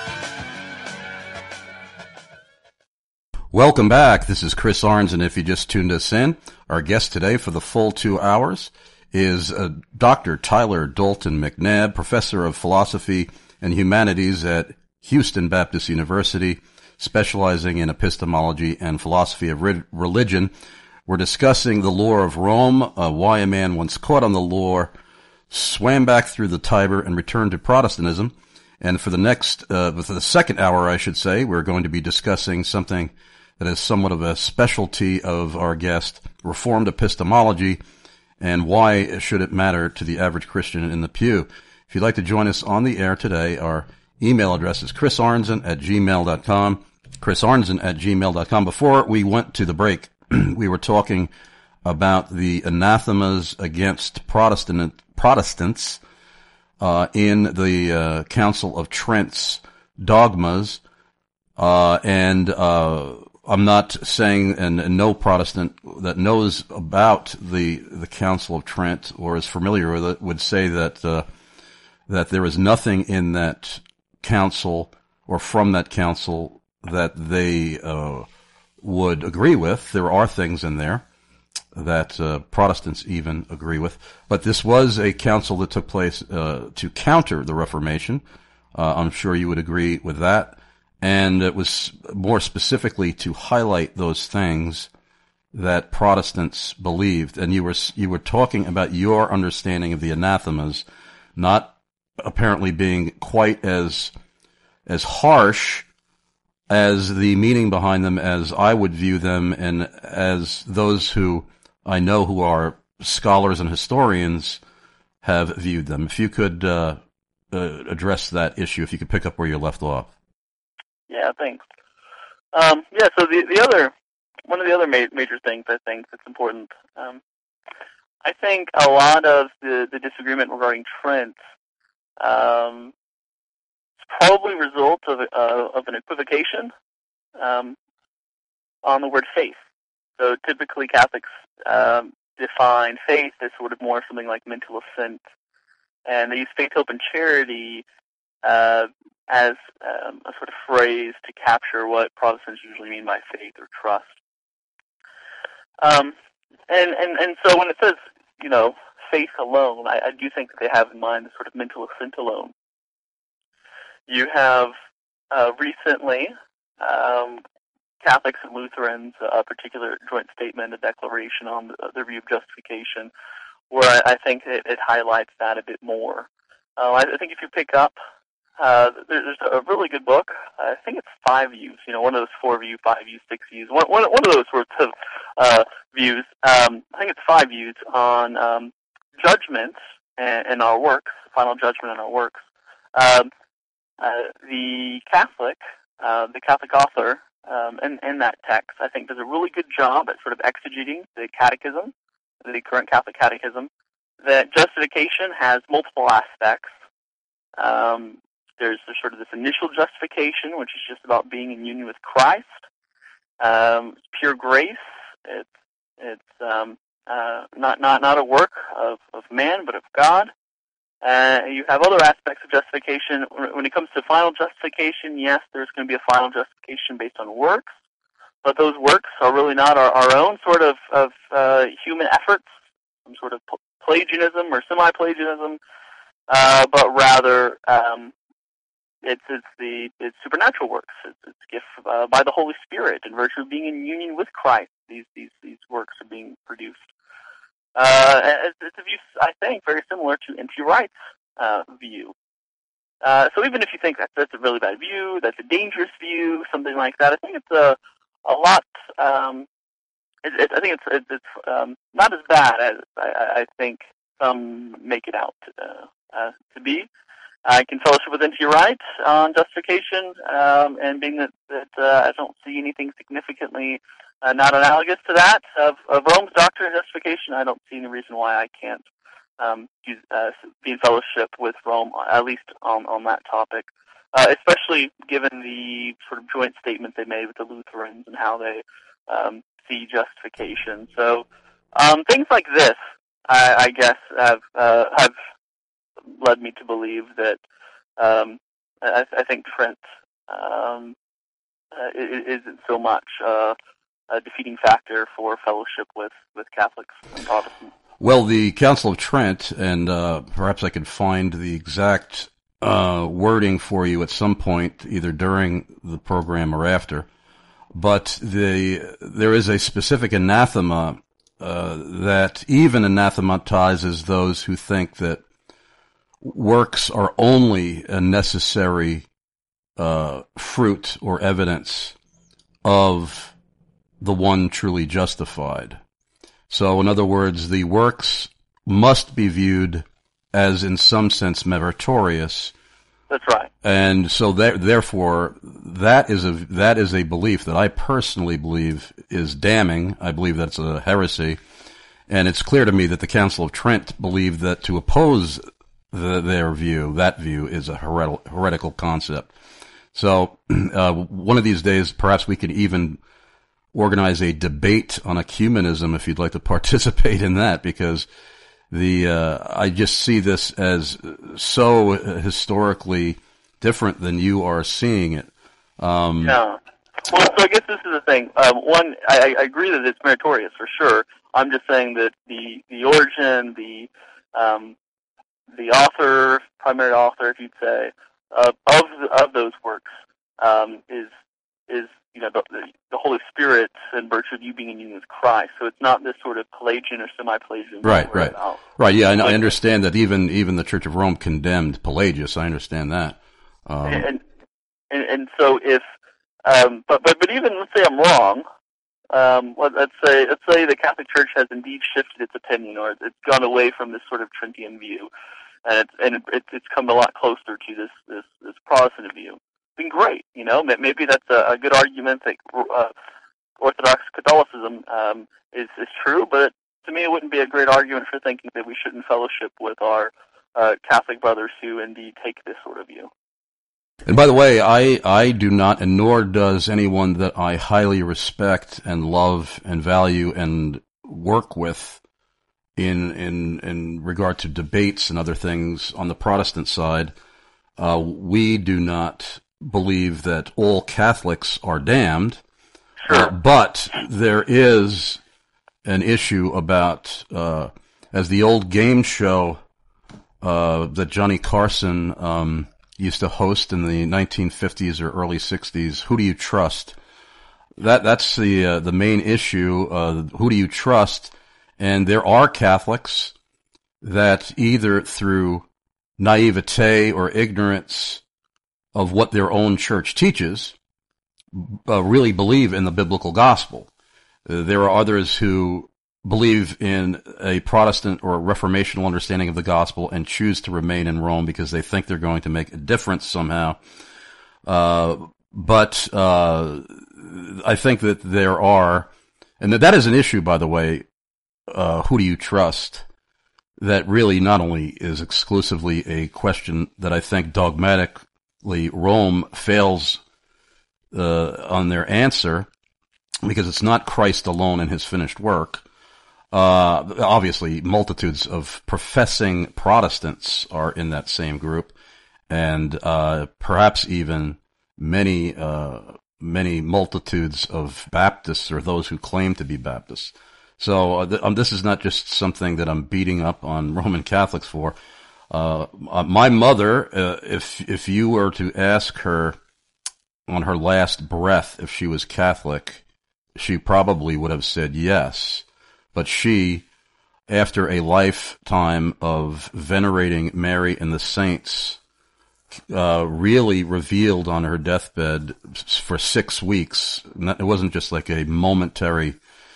B: Welcome back. This is Chris Arnzen. If you just tuned us in, our guest today for the full two hours is uh, Doctor Tyler Dalton McNabb, professor of philosophy and humanities at Houston Baptist University, specializing in epistemology and philosophy of re- religion. We're discussing the lore of Rome, uh, why a man once caught on the lore swam back through the Tiber and returned to Protestantism. And for the next, uh, for the second hour, I should say, we're going to be discussing something that is somewhat of a specialty of our guest, Reformed epistemology, and why should it matter to the average Christian in the pew. If you'd like to join us on the air today, our email address is chrisarnzen at gmail dot com, chrisarnzen at gmail dot com. Before we went to the break, we were talking about the anathemas against Protestant Protestants uh, in the uh, Council of Trent's dogmas, uh, and uh, I'm not saying, and, and no Protestant that knows about the the Council of Trent or is familiar with it would say that uh, that there is nothing in that council or from that council that they uh, would agree with. There are things in there that uh, Protestants even agree with, but this was a council that took place uh, to counter the Reformation. Uh, I'm sure you would agree with that. And it was more specifically to highlight those things that Protestants believed. And you were you were talking about your understanding of the anathemas, not apparently being quite as as harsh as the meaning behind them as I would view them, and as those who I know who are scholars and historians have viewed them. If you could uh, uh, address that issue, if you could pick up where you left off.
C: Yeah, thanks. Um, yeah, so the the other one of the other ma- major things I think that's important, um, I think a lot of the, the disagreement regarding Trent um, is probably a result of uh, of an equivocation um, on the word faith. So typically Catholics um, define faith as sort of more something like mental assent, and they use faith, hope, and charity Uh, as um, a sort of phrase to capture what Protestants usually mean by faith or trust. Um, and, and, and so when it says, you know, faith alone, I, I do think that they have in mind the sort of mental assent alone. You have uh, recently um, Catholics and Lutherans, a particular joint statement, a declaration on the, the view of justification, where I, I think it, it highlights that a bit more. Uh, I, I think if you pick up Uh, there's a really good book. I think it's five views. You know, one of those four view, five views, six views. One, one, one of those sorts of uh, views. Um, I think it's five views on um, judgments and, and our works, final judgment on our works, Um, uh, the Catholic, uh, the Catholic author, um, in, in that text, I think, does a really good job at sort of exegeting the catechism, the current Catholic catechism, that justification has multiple aspects. Um, there's sort of this initial justification, which is just about being in union with Christ. Um, pure grace. It's it's um, uh, not not not a work of, of man, but of God. Uh, you have other aspects of justification. When it comes to final justification, yes, there's going to be a final justification based on works, but those works are really not our, our own sort of of uh, human efforts, some sort of Pelagianism or semi-Pelagianism, uh, but rather um, it's it's the it's supernatural works. It's, it's gift uh, by the Holy Spirit in virtue of being in union with Christ. These these these works are being produced. Uh, it's, it's a view, I think, very similar to N T Wright's uh, view. Uh, so even if you think that's, that's a really bad view, that's a dangerous view, something like that, I think it's a a lot. Um, it, it, I think it's it, it's um, not as bad as I, I think some make it out uh, uh, to be. I can fellowship with N T Wright on justification, um, and being that, that uh, I don't see anything significantly uh, not analogous to that of, of Rome's doctrine of justification, I don't see any reason why I can't um, use, uh, be in fellowship with Rome, at least on, on that topic, uh, especially given the sort of joint statement they made with the Lutherans and how they um, see justification. So um, things like this, I, I guess, have uh, have led me to believe that um, I, I think Trent um, uh, isn't so much uh, a defeating factor for fellowship with, with Catholics and Protestants.
B: Well, the Council of Trent, and uh, perhaps I could find the exact uh, wording for you at some point, either during the program or after, but the there is a specific anathema uh, that even anathematizes those who think that works are only a necessary uh, fruit or evidence of the one truly justified. So, in other words, the works must be viewed as, in some sense, meritorious.
C: That's right.
B: And so, there, therefore, that is a that is a belief that I personally believe is damning. I believe that's a heresy, and it's clear to me that the Council of Trent believed that to oppose the, their view, that view, is a heretical, heretical concept. So, uh, one of these days, perhaps we could even organize a debate on ecumenism if you'd like to participate in that, because the uh, I just see this as so historically different than you are seeing it. Um,
C: yeah. Well, so I guess this is the thing. Um, one, I, I agree that it's meritorious for sure. I'm just saying that the the origin, the um, the author, primary author, if you'd say, uh, of the, of those works um, is is you know the, the Holy Spirit in virtue of you being in union with Christ. So it's not this sort of Pelagian or semi-Pelagian.
B: Right, right, about. right. Yeah, I, I understand that even even the Church of Rome condemned Pelagius. I understand that. Um,
C: and, and and so if um, but but but even let's say I'm wrong. Um, let's say let's say the Catholic Church has indeed shifted its opinion, or it's gone away from this sort of Trentian view, and it's and it, it's come a lot closer to this this this Protestant view. Been great, you know. Maybe that's a, a good argument that uh, Orthodox Catholicism um, is is true, but to me, it wouldn't be a great argument for thinking that we shouldn't fellowship with our uh, Catholic brothers who indeed take this sort of view.
B: And by the way, I I do not, and nor does anyone that I highly respect and love and value and work with in in in regard to debates and other things on the Protestant side. Uh, we do not believe that all Catholics are damned,
C: sure.
B: uh, but there is an issue about, uh, as the old game show uh, that Johnny Carson um, used to host in the nineteen fifties or early sixties, Who Do You Trust? That that's the uh, the main issue. Uh, who do you trust? And there are Catholics that either through naivete or ignorance of what their own church teaches, uh, really believe in the biblical gospel. Uh, there are others who believe in a Protestant or a Reformational understanding of the gospel and choose to remain in Rome because they think they're going to make a difference somehow. Uh, but uh, I think that there are, and that, that is an issue, by the way, uh, who do you trust? That really not only is exclusively a question that I think dogmatically Rome fails uh, on their answer, because it's not Christ alone in his finished work. Uh, obviously, multitudes of professing Protestants are in that same group, and uh, perhaps even many, uh, many multitudes of Baptists or those who claim to be Baptists. So uh, th- um, this is not just something that I'm beating up on Roman Catholics for. Uh, uh, my mother, uh, if if you were to ask her on her last breath if she was Catholic, she probably would have said yes. But she, after a lifetime of venerating Mary and the saints, uh, really revealed on her deathbed for six weeks. It wasn't just like a momentary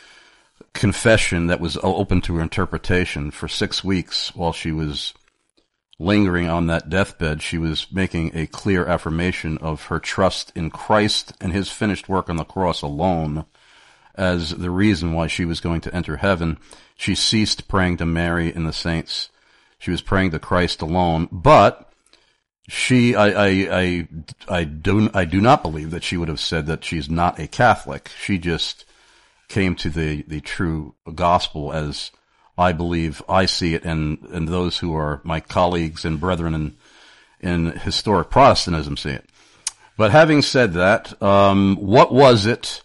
B: confession that was open to her interpretation. For six weeks while she was lingering on that deathbed, she was making a clear affirmation of her trust in Christ and his finished work on the cross alone as the reason why she was going to enter heaven. She ceased praying to Mary and the saints. She was praying to Christ alone. But she, I, I, I, I do, I do not believe that she would have said that she's not a Catholic. She just came to the, the true gospel as I believe I see it, and, and those who are my colleagues and brethren in, in historic Protestantism see it. But having said that, um, what was it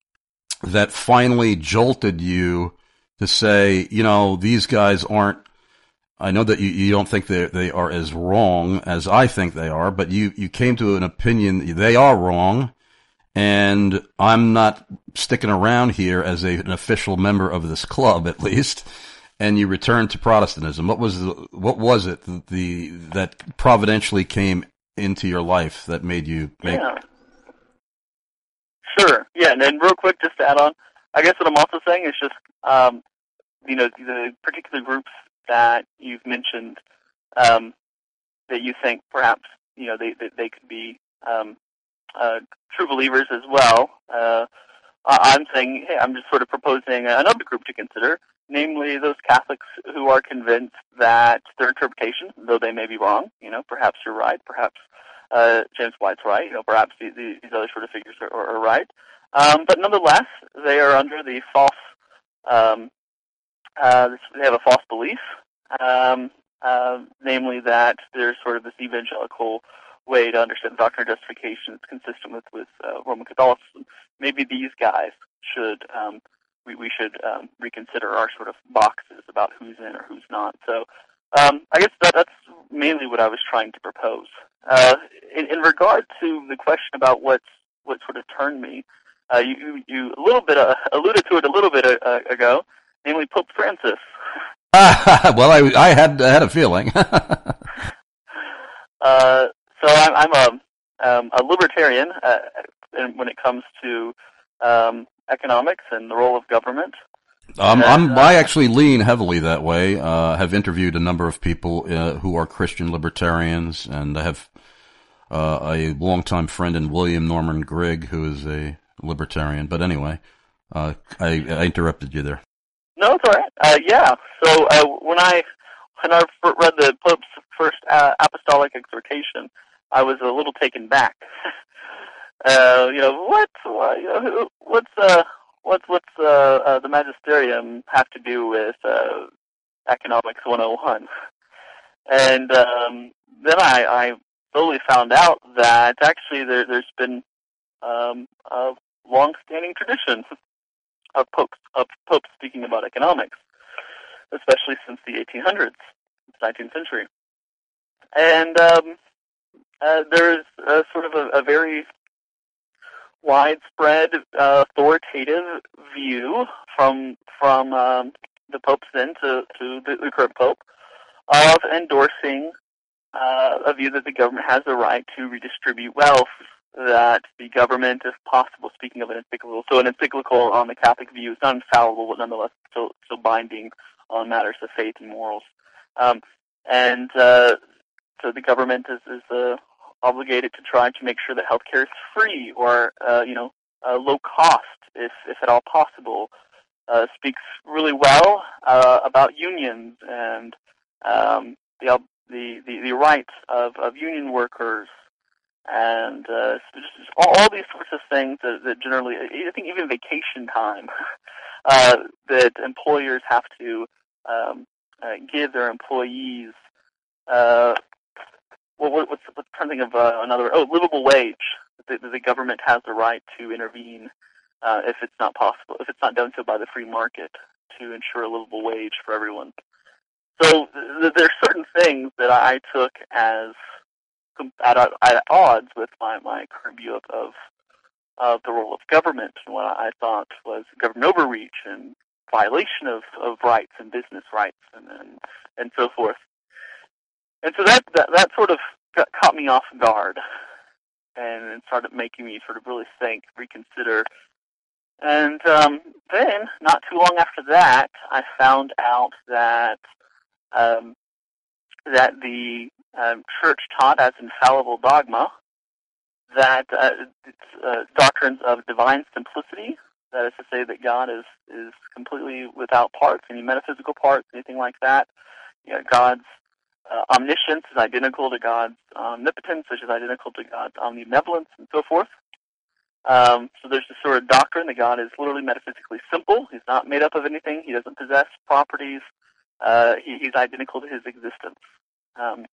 B: that finally jolted you to say, you know, these guys aren't, I know that you, you don't think they they are as wrong as I think they are, but you, you came to an opinion they are wrong, and I'm not sticking around here as a, an official member of this club, at least, and you returned to Protestantism. What was the, what was it the, the that providentially came into your life that made you make?
C: Yeah. Sure. Yeah, and then real quick, just to add on, I guess what I'm also saying is just, um, you know, the particular groups that you've mentioned, um, that you think perhaps, you know, they they, they could be um, uh, true believers as well. Uh, I'm saying, hey, I'm just sort of proposing another group to consider, namely those Catholics who are convinced that their interpretation, though they may be wrong, you know, perhaps you're right, perhaps uh, James White's right, you know, perhaps the, the, these other sort of figures are, are, are right, um, but nonetheless, they are under the false, um, uh, they have a false belief, um, uh, namely that there's sort of this evangelical way to understand doctrine of justification that's consistent with, with uh, Roman Catholicism. Maybe these guys should, um, we, we should um, reconsider our sort of boxes about who's in or who's not. So um, I guess that, that's mainly what I was trying to propose. Uh, in, in regard to the question about what's, what sort of turned me, uh, you, you a little bit uh, alluded to it a little bit uh, ago, namely Pope Francis.
B: Well, I, I had I had a feeling.
C: uh, so I'm, I'm a, um, a libertarian uh, when it comes to um, economics and the role of government.
B: Um,
C: and,
B: I'm,
C: uh,
B: I actually lean heavily that way. Uh, have interviewed a number of people uh, who are Christian libertarians, and I have uh, a longtime friend in William Norman Grigg, who is a libertarian. But anyway, uh, I, I interrupted you there.
C: No, it's all right. Uh, yeah. So uh, when I when I read the Pope's first uh, apostolic exhortation, I was a little taken back. uh, you know, what? what you know, what's uh, what's what's uh, uh, the magisterium have to do with uh, economics one oh one? And um, then I, I slowly found out that actually there, there's been um, a long-standing tradition of popes, of popes speaking about economics, especially since the eighteen hundreds, nineteenth century. And um, uh, there's a, sort of a, a very widespread, uh, authoritative view from from um, the popes then to, to the, the current pope of endorsing uh, a view that the government has the right to redistribute wealth that the government, if possible, speaking of an encyclical, so an encyclical on the Catholic view is not infallible, but nonetheless still, still binding on matters of faith and morals. Um, and uh, so the government is, is uh, obligated to try to make sure that healthcare is free or, uh, you know, uh, low cost, if, if at all possible. Uh, speaks really well uh, about unions and um, the, the the the rights of, of union workers, and uh, just all, all these sorts of things that, that generally, I think even vacation time, uh, that employers have to um, uh, give their employees. Uh, well, what, what's what's something of uh, another? Oh, livable wage. The, the government has the right to intervene. Uh, if it's not possible, if it's not done so by the free market, to ensure a livable wage for everyone. So th- there are certain things that I took as at, at odds with my, my current view of, of of the role of government and what I thought was government overreach and violation of, of rights and business rights and, and and so forth. And so that that, that sort of got, caught me off guard, and it started making me sort of really think, reconsider. And um, then, not too long after that, I found out that um, that the um, church taught as infallible dogma that uh, it's, uh, doctrines of divine simplicity, that is to say that God is, is completely without parts, any metaphysical parts, anything like that. You know, God's uh, omniscience is identical to God's omnipotence, which is identical to God's omnibenevolence, and so forth. Um, so there's this sort of doctrine that God is literally metaphysically simple. He's not made up of anything. He doesn't possess properties. Uh, he, he's identical to his existence. Um,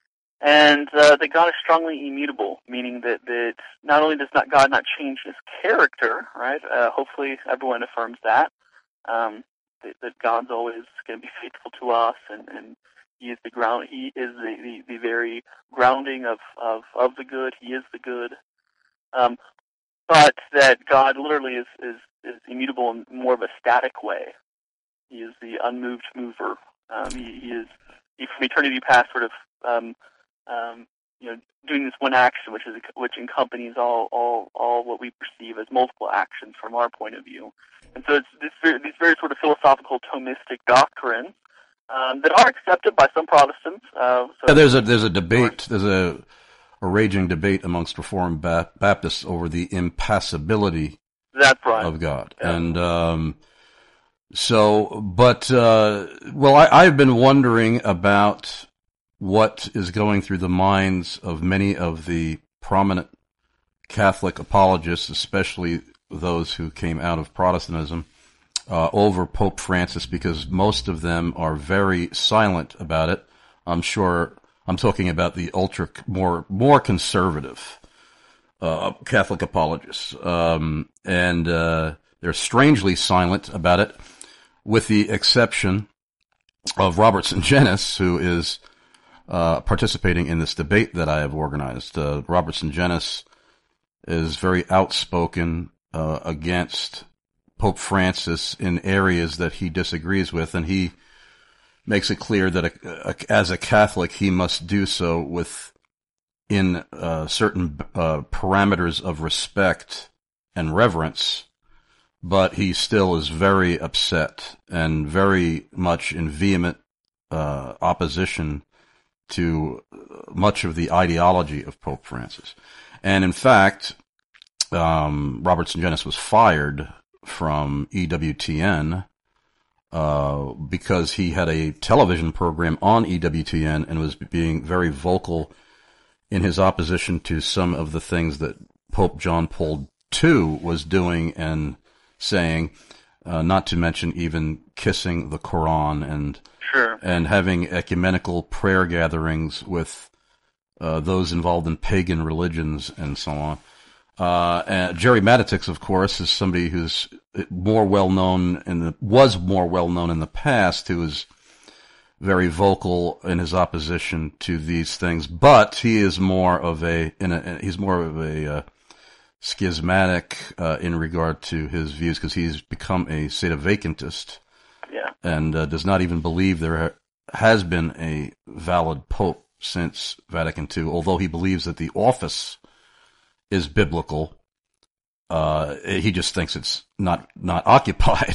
C: and uh, that God is strongly immutable, meaning that, that not only does not God not change his character, right? Uh, hopefully everyone affirms that, um, that, that God's always going to be faithful to us, and, and he is the ground. He is the, the, the very grounding of, of, of the good. He is the good. Um, But that God literally is, is, is immutable in more of a static way. He is the unmoved mover. Um, he, he is, he, from eternity past, sort of, um, um, you know, doing this one action, which is which accompanies all, all, all what we perceive as multiple actions from our point of view. And so it's this very, these very sort of philosophical Thomistic doctrines um, that are accepted by some Protestants. Uh, so
B: yeah, there's a there's a debate. There's a a raging debate amongst Reformed ba- Baptists over the impassibility
C: That's right.
B: of God.
C: Yeah.
B: And um, so, but, uh, well, I, I've been wondering about what is going through the minds of many of the prominent Catholic apologists, especially those who came out of Protestantism, uh, over Pope Francis, because most of them are very silent about it. I'm sure... I'm talking about the ultra more more conservative uh, Catholic apologists, um, and uh, they're strangely silent about it, with the exception of Robert Sungenis, who is uh, participating in this debate that I have organized. Uh, Robert Sungenis is very outspoken uh, against Pope Francis in areas that he disagrees with, and he makes it clear that a, a, as a Catholic, he must do so with in uh, certain uh, parameters of respect and reverence, but he still is very upset and very much in vehement uh, opposition to much of the ideology of Pope Francis. And in fact, um, Robert Sungenis was fired from E W T N Uh, because he had a television program on E W T N and was being very vocal in his opposition to some of the things that Pope John Paul the Second was doing and saying, uh, not to mention even kissing the Quran and
C: sure.
B: and having ecumenical prayer gatherings with uh, those involved in pagan religions and so on. Uh, and Jerry Matitix, of course, is somebody who's more well known in the, was more well known in the past, who was very vocal in his opposition to these things, but he is more of a, in a he's more of a, uh, schismatic, uh, in regard to his views, because he's become a sedevacantist.
C: Yeah.
B: And, uh, does not even believe there has been a valid pope since Vatican Two, although he believes that the office is biblical. Uh, he just thinks it's not not occupied.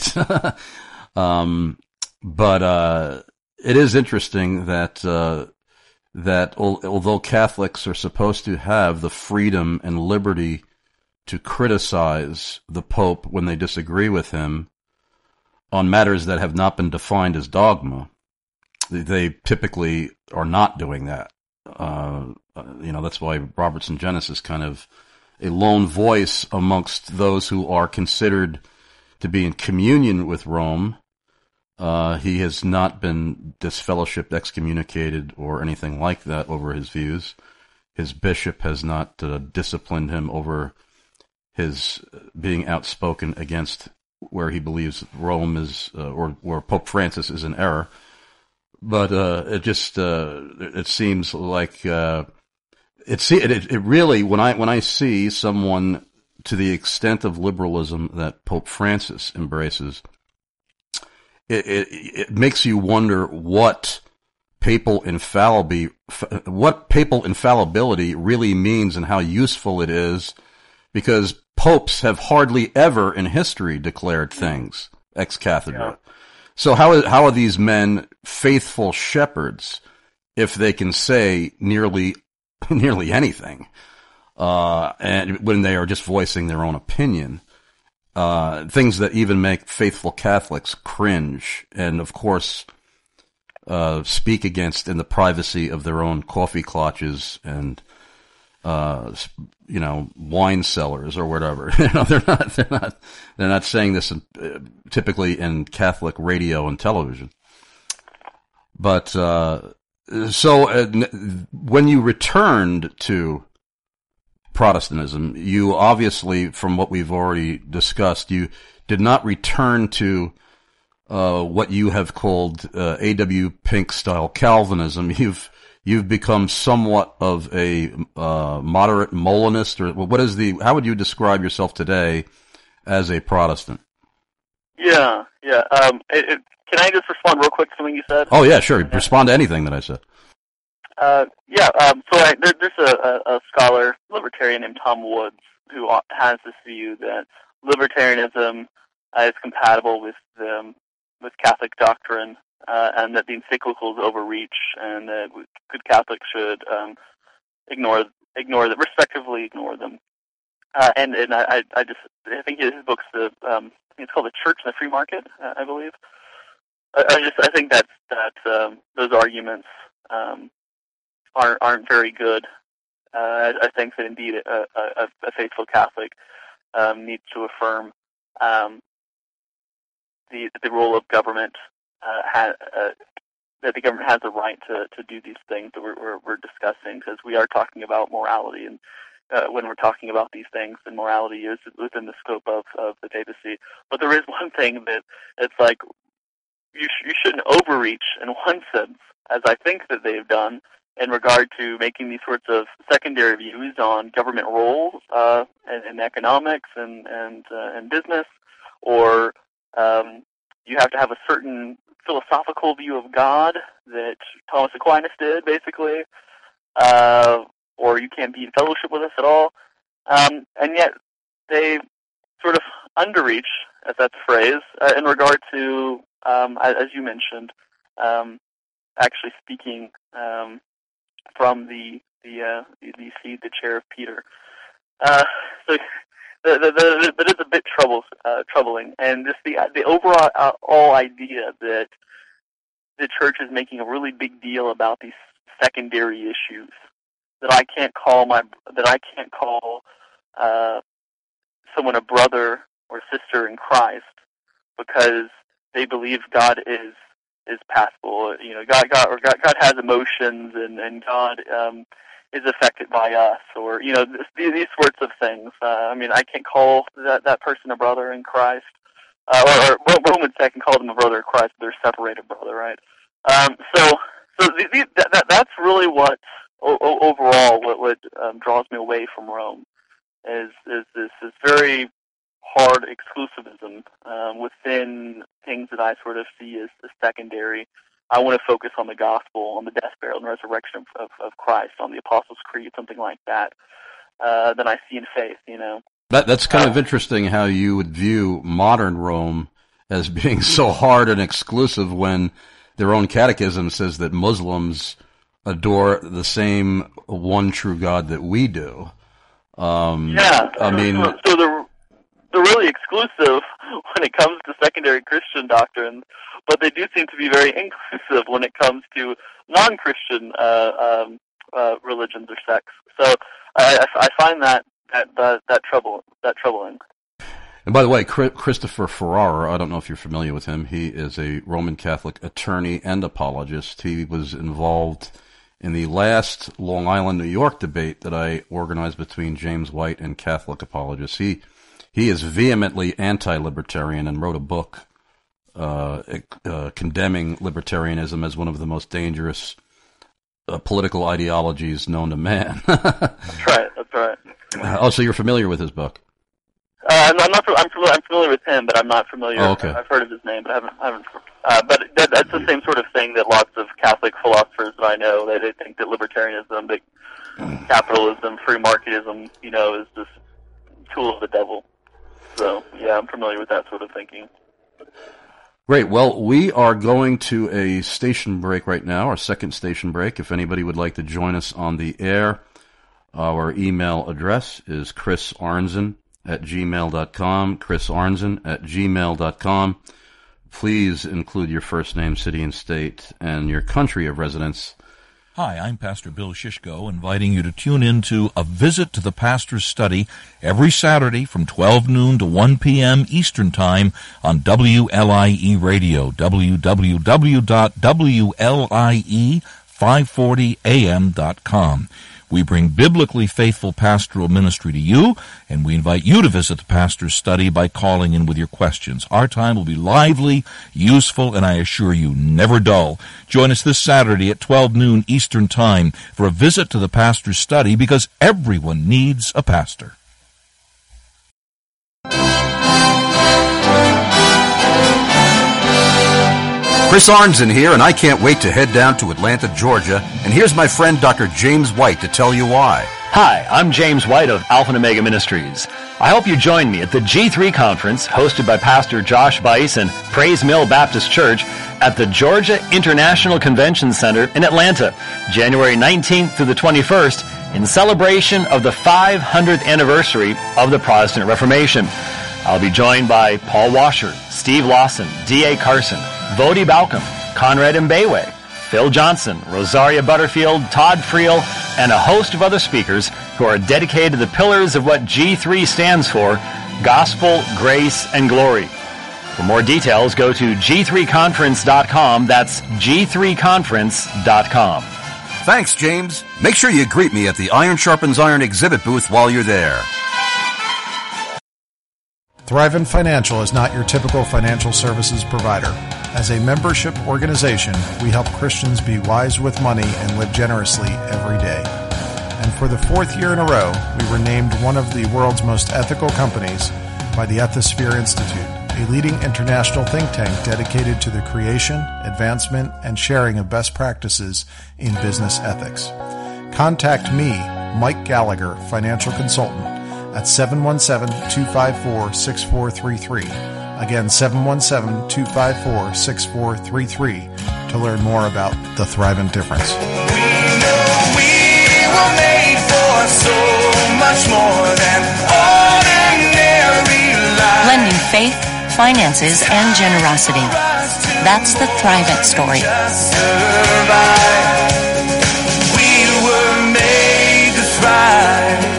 B: um, but uh, it is interesting that uh, that al- although Catholics are supposed to have the freedom and liberty to criticize the Pope when they disagree with him on matters that have not been defined as dogma, they typically are not doing that. Uh, you know, that's why Robertson Jennis is kind of a lone voice amongst those who are considered to be in communion with Rome. Uh, he has not been disfellowshipped, excommunicated, or anything like that over his views. His bishop has not uh, disciplined him over his being outspoken against where he believes Rome is, uh, or where Pope Francis is in error. But uh, it just uh, it seems like uh, it, it it really when I when I see someone to the extent of liberalism that Pope Francis embraces, it it, it makes you wonder what papal infallibility what papal infallibility really means and how useful it is, because popes have hardly ever in history declared things ex cathedra. Yeah. So how how are these men faithful shepherds if they can say nearly nearly anything, uh, and when they are just voicing their own opinion, uh, things that even make faithful Catholics cringe, and of course uh, speak against in the privacy of their own coffee clutches and uh, you know, wine cellars or whatever. You know, they're not, they're not, they're not saying this in, uh, typically in Catholic radio and television. But, uh, so uh, when you returned to Protestantism, you obviously, from what we've already discussed, you did not return to, uh, what you have called, uh, A W Pink style Calvinism. You've, You've become somewhat of a uh, moderate Molinist, or what is the? How would you describe yourself today as a Protestant?
C: Yeah, yeah. Um, it, it, can I just respond real quick to something you said?
B: Oh yeah, sure. Respond to anything that I said.
C: Uh, yeah. Um, so I, there, there's a, a scholar, libertarian named Tom Woods, who has this view that libertarianism uh, is compatible with um, with Catholic doctrine. Uh, and that the encyclicals overreach, and that good Catholics should um, ignore ignore them, respectively ignore them. Uh, and and I, I just I think his book's the um, it's called The Church and the Free Market, uh, I believe. I, I just I think that that um, those arguments um, aren't aren't very good. Uh, I, I think that indeed a, a, a faithful Catholic um, needs to affirm um, the the role of government. Uh, ha, uh, that the government has the right to, to do these things that we're, we're, we're discussing, because we are talking about morality, and uh, when we're talking about these things, and morality is within the scope of, of the papacy. But there is one thing that it's like you sh- you shouldn't overreach in one sense, as I think that they've done in regard to making these sorts of secondary views on government roles uh, and, and economics and and uh, and business, or um, you have to have a certain philosophical view of God that Thomas Aquinas did, basically, uh, or you can't be in fellowship with us at all. Um, and yet they sort of underreach, as that's a phrase, uh, in regard to, um, as you mentioned, um, actually speaking um, from the the, uh, the the seat, the chair of Peter. Uh, so. The, the, the, that is a bit troubles, uh, troubling, and just the the overall uh, all idea that the church is making a really big deal about these secondary issues that I can't call my that I can't call uh, someone a brother or sister in Christ because they believe God is is passible. You know, God God or God, God has emotions, and and God. Um, is affected by us, or, you know, this, these sorts of things. Uh, I mean, I can't call that, that person a brother in Christ. Uh, or, or Romans, I can call them a brother in Christ, but they're separated brother, right? Um, so so the, the, that, that's really what, o- overall, what, what um, draws me away from Rome, is, is this, this very hard exclusivism um, within things that I sort of see as, as secondary. I want to focus on the gospel, on the death, burial, and resurrection of, of, of Christ, on the Apostles' Creed, something like that. uh, than I see in faith. You know,
B: that that's kind
C: uh,
B: of interesting how you would view modern Rome as being so hard and exclusive when their own catechism says that Muslims adore the same one true God that we do. Um,
C: yeah,
B: I mean,
C: so, so they're they're really exclusive when it comes to secondary Christian doctrines, but they do seem to be very inclusive when it comes to non-Christian uh, um, uh, religions or sects. So I, I find that that that, that trouble that troubling.
B: And by the way, Christopher Ferrara, I don't know if you're familiar with him. He is a Roman Catholic attorney and apologist. He was involved in the last Long Island, New York debate that I organized between James White and Catholic apologists. He he is vehemently anti-libertarian and wrote a book uh, uh, condemning libertarianism as one of the most dangerous uh, political ideologies known to man.
C: That's right. That's right.
B: Oh, so you're familiar with his book?
C: Uh, I'm not. I'm familiar, I'm familiar with him, but I'm not familiar.
B: Oh, okay.
C: I've heard of his name, but I haven't. I haven't uh, but that, that's the same sort of thing that lots of Catholic philosophers that I know, they, they think that libertarianism, that capitalism, free marketism, you know, is this tool of the devil. So yeah, I'm familiar with that sort of thinking.
B: Great. Well, we are going to a station break right now, our second station break. If anybody would like to join us on the air, our email address is Chris Arnzen at gmail dot com, Chris Arnzen at gmail dot com. Please include your first name, city and state, and your country of residence.
G: Hi, I'm Pastor Bill Shishko, inviting you to tune in to A Visit to the Pastor's Study every Saturday from twelve noon to one p.m. Eastern Time on W L I E Radio, w w w dot w l i e five forty a m dot com. We bring biblically faithful pastoral ministry to you, and we invite you to visit the Pastor's Study by calling in with your questions. Our time will be lively, useful, and I assure you, never dull. Join us this Saturday at twelve noon Eastern Time for a visit to the Pastor's Study, because everyone needs a pastor.
B: Chris Arnzen here, and I can't wait to head down to Atlanta, Georgia. And here's my friend Doctor James White to tell you why.
F: Hi, I'm James White of Alpha and Omega Ministries. I hope you join me at the G three Conference hosted by Pastor Josh Bice and Praise Mill Baptist Church at the Georgia International Convention Center in Atlanta, January nineteenth through the twenty-first, in celebration of the five hundredth anniversary of the Protestant Reformation. I'll be joined by Paul Washer, Steve Lawson, D A Carson, Vodi Balcom, Conrad Mbewe, Phil Johnson, Rosaria Butterfield, Todd Friel, and a host of other speakers who are dedicated to the pillars of what G three stands for: gospel, grace, and glory. For more details, go to g three conference dot com. That's g three conference dot com.
B: Thanks, James. Make sure you greet me at the Iron Sharpens Iron exhibit booth while you're there.
I: Thrivent Financial is not your typical financial services provider. As a membership organization, we help Christians be wise with money and live generously every day. And for the fourth year in a row, we were named one of the world's most ethical companies by the Ethisphere Institute, a leading international think tank dedicated to the creation, advancement, and sharing of best practices in business ethics. Contact me, Mike Gallagher, financial consultant, at seven one seven, two five four, six four three three. Again, seven one seven, two five four, six four three three to learn more about the Thrivent difference.
J: We know we were made for so much more than ordinary life.
K: Blending faith, finances, and generosity. That's the Thrivent story.
J: We were made to thrive.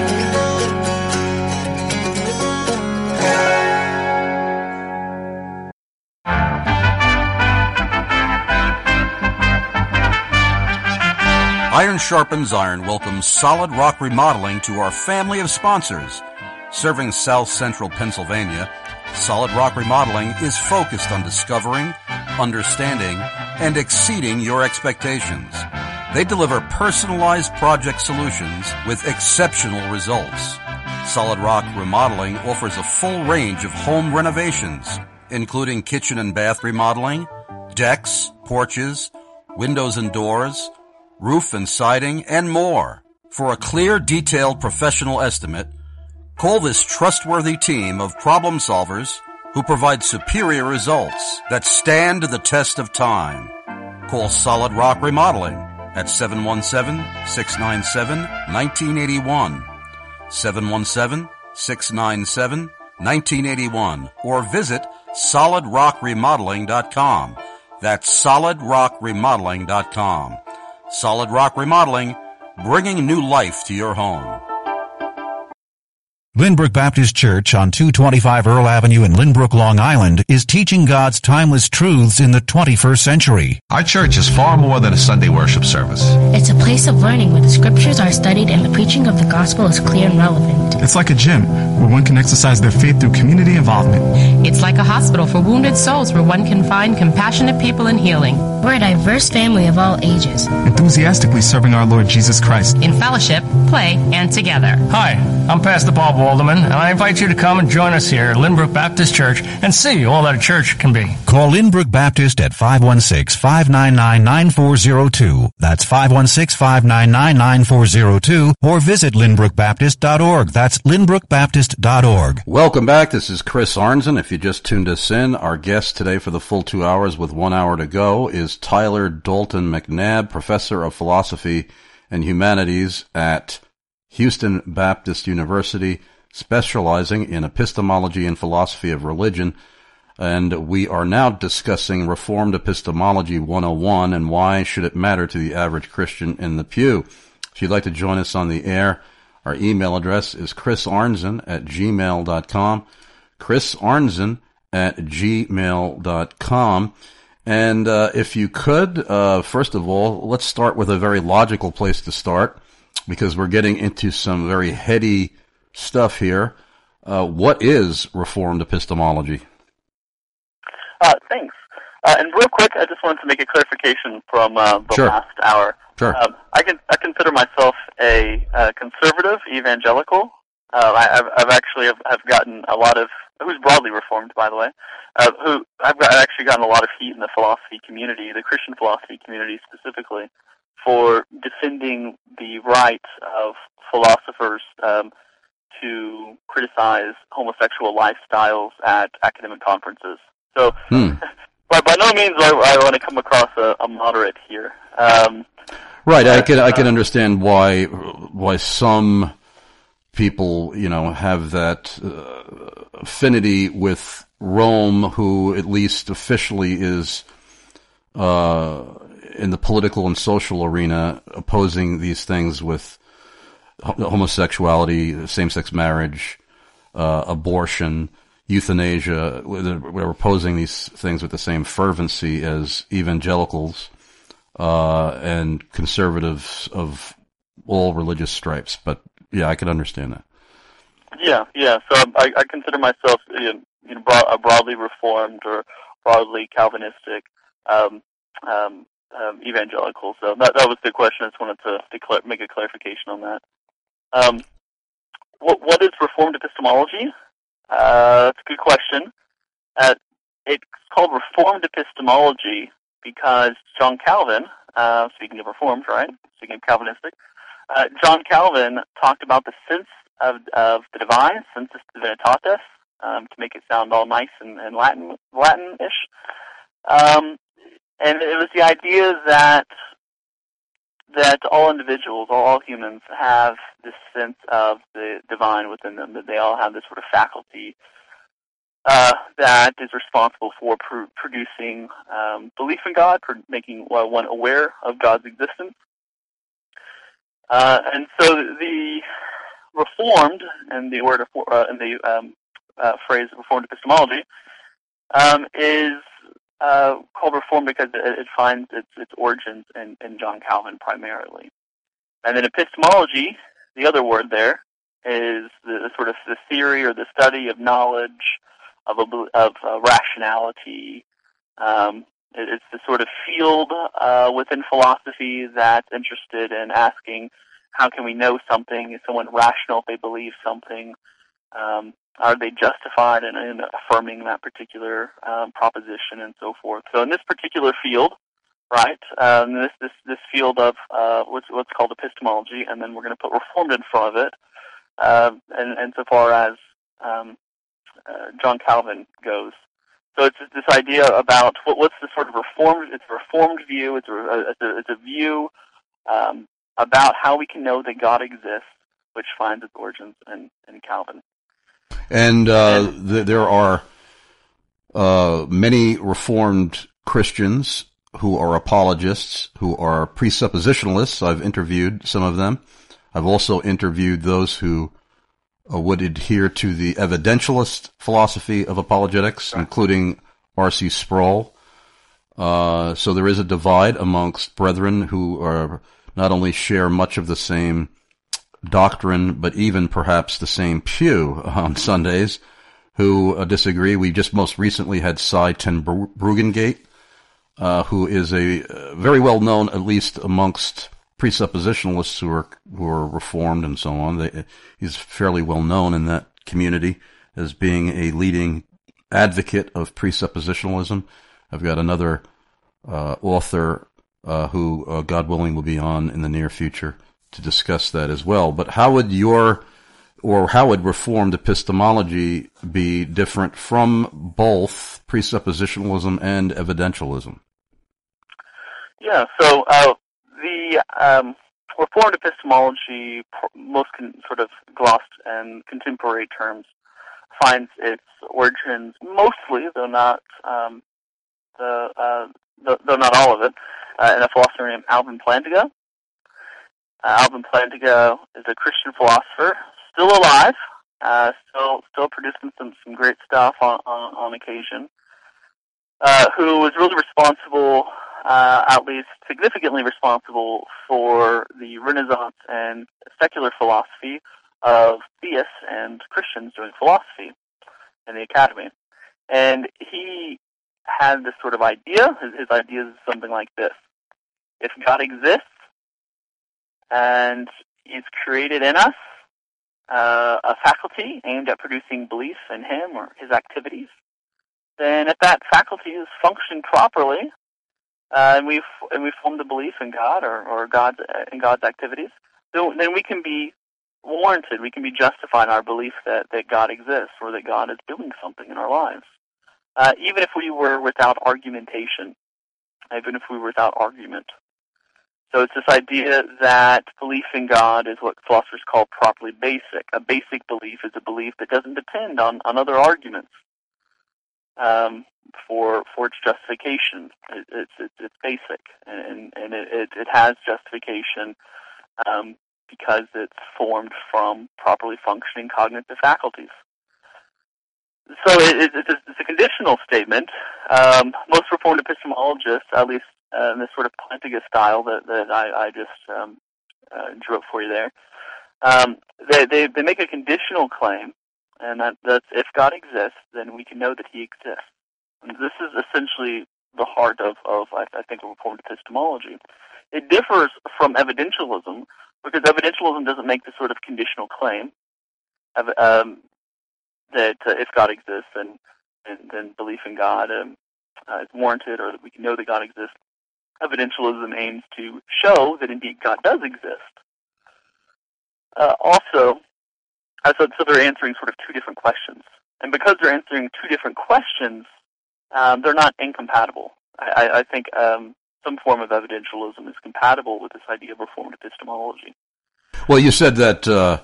B: Iron Sharpens Iron welcomes Solid Rock Remodeling to our family of sponsors. Serving South Central Pennsylvania, Solid Rock Remodeling is focused on discovering, understanding, and exceeding your expectations. They deliver personalized project solutions with exceptional results. Solid Rock Remodeling offers a full range of home renovations, including kitchen and bath remodeling, decks, porches, windows and doors, roof and siding, and more. For a clear, detailed professional estimate, call this trustworthy team of problem solvers who provide superior results that stand the test of time. Call Solid Rock Remodeling at seven one seven, six nine seven, one nine eight one, seven one seven, six nine seven, one nine eight one, or visit solid rock remodeling dot com. That's solid rock remodeling dot com. Solid Rock Remodeling, bringing new life to your home.
L: Lynbrook Baptist Church on two twenty-five Earl Avenue in Lynbrook, Long Island is teaching God's timeless truths in the twenty-first century.
M: Our church is far more than a Sunday worship service.
N: It's a place of learning where the scriptures are studied and the preaching of the gospel is clear and relevant.
O: It's like a gym where one can exercise their faith through community involvement.
P: It's like a hospital for wounded souls where one can find compassionate people and healing.
N: We're a diverse family of all ages,
O: enthusiastically serving our Lord Jesus Christ
P: in fellowship, play, and together.
Q: Hi, I'm Pastor Bob Walderman, and I invite you to come and join us here at Lynbrook Baptist Church and see all that a church can be.
L: Call Lynbrook Baptist at five one six, five nine nine, nine four zero two. That's five one six, five nine nine, nine four zero two, or visit lynbrook baptist dot org. That's lynbrook baptist dot org.
B: Welcome back. This is Chris Arnzen. If you just tuned us in, our guest today for the full two hours with one hour to go is Tyler Dalton McNabb, Professor of Philosophy and Humanities at Houston Baptist University, specializing in epistemology and philosophy of religion. And we are now discussing Reformed Epistemology one oh one and why should it matter to the average Christian in the pew. If you'd like to join us on the air, our email address is chrisarnzen at gmail dot com, chrisarnzen at gmail dot com. And uh, if you could, uh, first of all, let's start with a very logical place to start, because we're getting into some very heady stuff here. Uh, what is Reformed epistemology?
C: Uh, thanks. Uh, and real quick, I just wanted to make a clarification from uh, the
B: sure.
C: last hour.
B: Sure.
C: Um, I can I consider myself a uh, conservative evangelical. Uh, I, I've, I've actually have, have gotten a lot of who's broadly Reformed, by the way. Uh, who I've, got, I've actually gotten a lot of heat in the philosophy community, the Christian philosophy community specifically, for defending the right of philosophers um, to criticize homosexual lifestyles at academic conferences. So,
B: hmm.
C: but by no means I, I want to come across a, a moderate here. Um,
B: right, I can I can understand why why some people, you know, have that uh, affinity with Rome, who at least officially is uh, in the political and social arena opposing these things with homosexuality, same-sex marriage, uh, abortion, euthanasia. We're opposing these things with the same fervency as evangelicals uh, and conservatives of all religious stripes. But yeah, I can understand that.
C: Yeah, yeah. So I, I consider myself you know, you know, broad, a broadly Reformed or broadly Calvinistic um, um, um, evangelical. So that, that was the question. I just wanted to declare, make a clarification on that. Um, what, what is Reformed epistemology? Uh, that's a good question. Uh, it's called Reformed epistemology because John Calvin, uh, speaking of Reformed, right? Speaking of Calvinistic, uh, John Calvin talked about the sense of, of the divine, sensus divinitatis, um, to make it sound all nice and, and Latin, Latin-ish. Um, and it was the idea that that all individuals, all humans, have this sense of the divine within them, that they all have this sort of faculty uh, that is responsible for pr- producing um, belief in God, for making uh, one aware of God's existence. Uh, and so the Reformed, and the word uh, and the um, uh, phrase Reformed epistemology, um, is uh, called Reformed because it, it finds its, its origins in, in John Calvin primarily. And then epistemology, the other word there, is the, the sort of the theory or the study of knowledge, of a, of uh, rationality. Um, it, it's the sort of field uh, within philosophy that's interested in asking, how can we know something? Is someone rational if they believe something? Um, are they justified in, in affirming that particular um, proposition and so forth? So in this particular field, right? Um, this this this field of uh, what's what's called epistemology, and then we're going to put Reformed in front of it. Uh, and and so far as um, uh, John Calvin goes, so it's this idea about what, what's the sort of reformed. It's a reformed view. It's a it's a, it's a view um, about how we can know that God exists, which finds its origins in, in Calvin.
B: And, uh, th- there are uh, many Reformed Christians who are apologists, who are presuppositionalists. I've interviewed some of them. I've also interviewed those who uh, would adhere to the evidentialist philosophy of apologetics, right, including R C Sproul. Uh, so there is a divide amongst brethren who are not only share much of the same doctrine, but even perhaps the same pew on Sundays, who uh, disagree. We just most recently had Cy ten Brugengate, uh, who is a uh, very well known, at least amongst presuppositionalists who are who are Reformed and so on. They, he's fairly well known in that community as being a leading advocate of presuppositionalism. I've got another uh, author uh, who, uh, God willing, will be on in the near future to discuss that as well. But how would your, or how would Reformed epistemology be different from both presuppositionalism and evidentialism?
C: Yeah, so uh, the um, Reformed epistemology, most con- sort of glossed and contemporary terms, finds its origins mostly, though not um, the, uh, though, though not all of it, uh, in a philosopher named Alvin Plantinga. Uh, Alvin Plantinga is a Christian philosopher, still alive, uh, still still producing some, some great stuff on, on, on occasion, uh, who was really responsible, uh, at least significantly responsible, for the Renaissance and secular philosophy of theists and Christians doing philosophy in the academy. And he had this sort of idea. His, his idea is something like this. If God exists, and He's created in us uh, a faculty aimed at producing belief in Him or His activities, then if that faculty is functioning properly, uh, and we've and we form the belief in God or, or God's in God's activities, then, then we can be warranted. We can be justified in our belief that, that God exists or that God is doing something in our lives, uh, even if we were without argumentation, even if we were without argument. So it's this idea that belief in God is what philosophers call properly basic. A basic belief is a belief that doesn't depend on, on other arguments um, for for its justification. It, it's, it's it's basic, and and it it, it has justification um, because it's formed from properly functioning cognitive faculties. So it, it, it's, a, it's a conditional statement. Um, most Reformed epistemologists, at least uh, in this sort of Plantinga style that, that I, I just um, uh, drew up for you there, um, they, they they make a conditional claim, and that, that's if God exists, then we can know that He exists. And this is essentially the heart of, of I, I think, Reformed epistemology. It differs from evidentialism because evidentialism doesn't make this sort of conditional claim. Um, that uh, if God exists, then, then, then belief in God um, uh, is warranted, or that we can know that God exists. Evidentialism aims to show that indeed God does exist. Uh, also, uh, so, so they're answering sort of two different questions. And because they're answering two different questions, um, they're not incompatible. I, I think um, some form of evidentialism is compatible with this idea of Reformed epistemology.
B: Well, you said that... Uh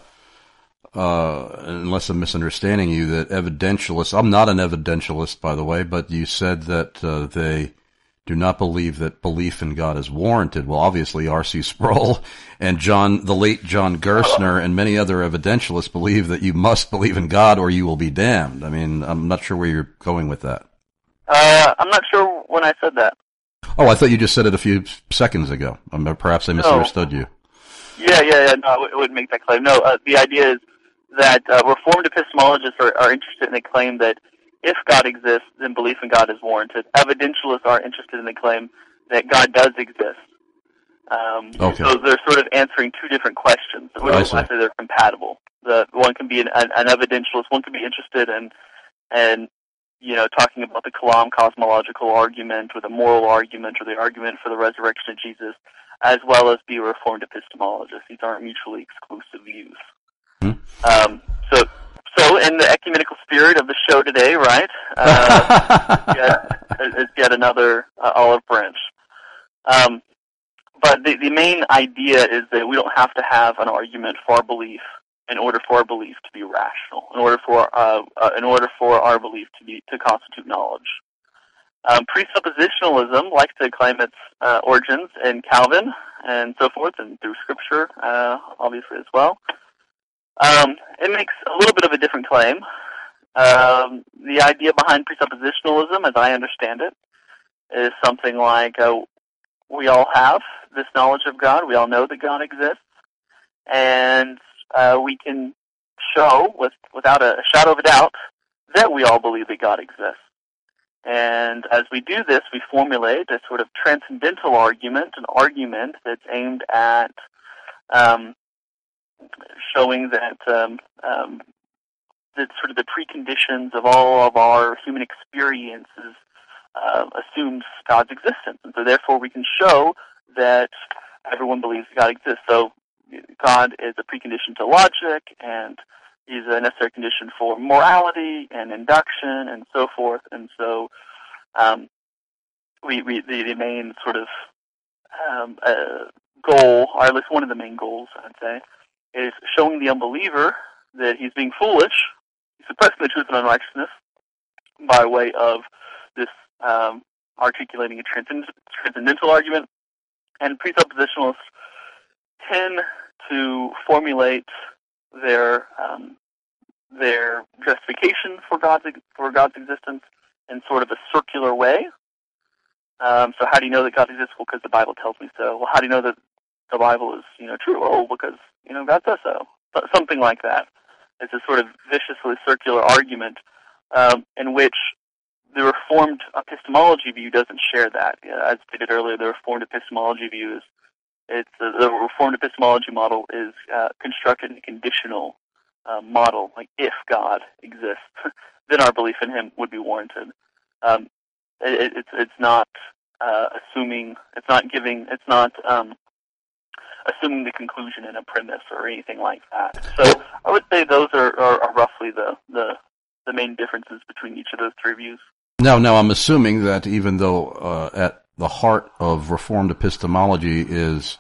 B: Uh, unless I'm misunderstanding you, that evidentialists, I'm not an evidentialist, by the way, but you said that uh, they do not believe that belief in God is warranted. Well, obviously, R C Sproul and John, the late John Gerstner and many other evidentialists believe that you must believe in God or you will be damned. I mean, I'm not sure where you're going with that.
C: Uh, I'm not sure when I said that.
B: Oh, I thought you just said it a few seconds ago. Um, perhaps I misunderstood no. you.
C: Yeah, yeah, yeah, no, it wouldn't make that claim. No, uh, the idea is that uh, Reformed epistemologists are, are interested in the claim that if God exists, then belief in God is warranted. Evidentialists are interested in the claim that God does exist. Um,
B: okay.
C: So they're sort of answering two different questions. We don't want to say they're compatible. The one can be an, an, an evidentialist. One can be interested in, in you know, talking about the Kalam cosmological argument or the moral argument or the argument for the resurrection of Jesus, as well as be a Reformed epistemologist. These aren't mutually exclusive views. Mm-hmm. Um, so, so in the ecumenical spirit of the show today, right, uh, yet, is yet another uh, olive branch. Um, but the, the main idea is that we don't have to have an argument for our belief in order for our belief to be rational, in order for uh, uh, in order for our belief to be to constitute knowledge. Um, presuppositionalism likes to claim its uh, origins in Calvin and so forth, and through Scripture, uh, obviously as well. Um, it makes a little bit of a different claim. Um, the idea behind presuppositionalism, as I understand it, is something like uh, we all have this knowledge of God. We all know that God exists, and uh, we can show, with, without a shadow of a doubt, that we all believe that God exists. And as we do this, we formulate a sort of transcendental argument, an argument that's aimed at um, showing that um, um, that sort of the preconditions of all of our human experiences uh, assumes God's existence, and so therefore we can show that everyone believes God exists. So God is a precondition to logic, and He's a necessary condition for morality and induction and so forth. And so um, we, we the, the main sort of um, uh, goal, or at least one of the main goals, I'd say, is showing the unbeliever that he's being foolish, he's suppressing the truth and unrighteousness by way of this um, articulating a transcend- transcendental argument. And presuppositionalists tend to formulate their um, their justification for God's for God's existence in sort of a circular way. Um, so, how do you know that God exists? Well, because the Bible tells me so. Well, how do you know that the Bible is, you know, true? Oh, because, you know, God says so. Something like that. It's a sort of viciously circular argument um, in which the Reformed epistemology view doesn't share that. As stated earlier, the Reformed epistemology view is it's uh, the Reformed epistemology model is uh, constructed in a conditional uh, model. Like, if God exists, then our belief in Him would be warranted. Um, it, it's it's not uh, assuming. It's not giving. It's not um, assuming the conclusion in a premise or anything like that. So I would say those are, are, are roughly the, the the main differences between each of those three views.
B: No, no, I'm assuming that even though uh, at the heart of Reformed epistemology is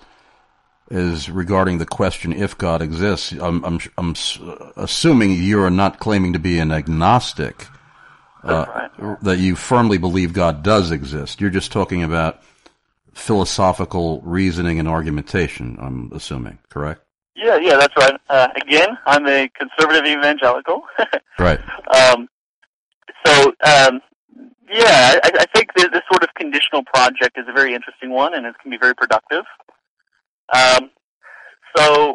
B: is regarding the question if God exists, I'm I'm, I'm assuming you are not claiming to be an agnostic. Uh, right. That you firmly believe God does exist. You're just talking about philosophical reasoning and argumentation, I'm assuming, correct?
C: Yeah, yeah, that's right. Uh, again, I'm a conservative evangelical.
B: Right.
C: Um, so, um, yeah, I, I think this, this sort of conditional project is a very interesting one, and it can be very productive. Um, so,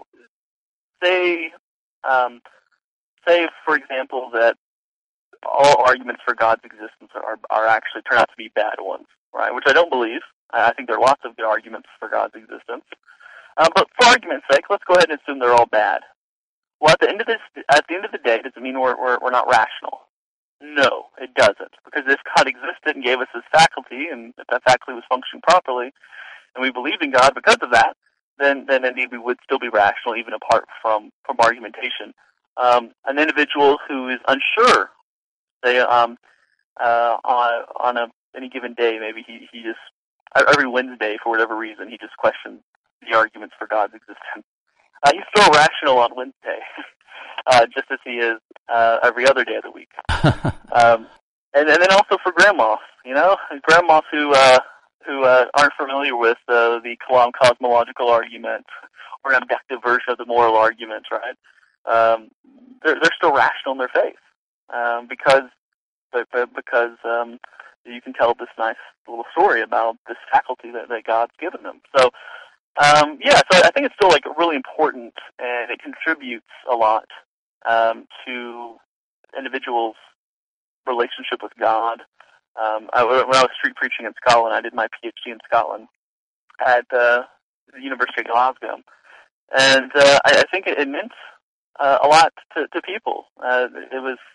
C: say, um, say, for example, that all arguments for God's existence are, are actually turn out to be bad ones, right? Which I don't believe. I think there are lots of good arguments for God's existence. Uh, but for argument's sake, let's go ahead and assume they're all bad. Well, at the end of this, at the end of the day, does it mean we're, we're we're not rational? No, it doesn't. Because if God existed and gave us His faculty, and if that faculty was functioning properly, and we believed in God because of that, then then indeed we would still be rational, even apart from from argumentation. Um, an individual who is unsure, say, um, uh, on on a any given day, maybe he he just every Wednesday, for whatever reason, he just questions the arguments for God's existence. Uh, he's still rational on Wednesday, uh, just as he is uh, every other day of the week. um, and, and then also for grandmas, you know, grandmas who uh, who uh, aren't familiar with uh, the Kalam cosmological argument or an objective version of the moral argument, right? Um, they're they're still rational in their faith um, because because um, you can tell this nice little story about this faculty that, that God's given them. So, um, yeah, so I think it's still like really important, and it contributes a lot um, to individuals' relationship with God. Um, I, when I was street preaching in Scotland, I did my PhD in Scotland at uh, the University of Glasgow, and uh, I, I think it, it meant uh, a lot to, to people. Uh, it was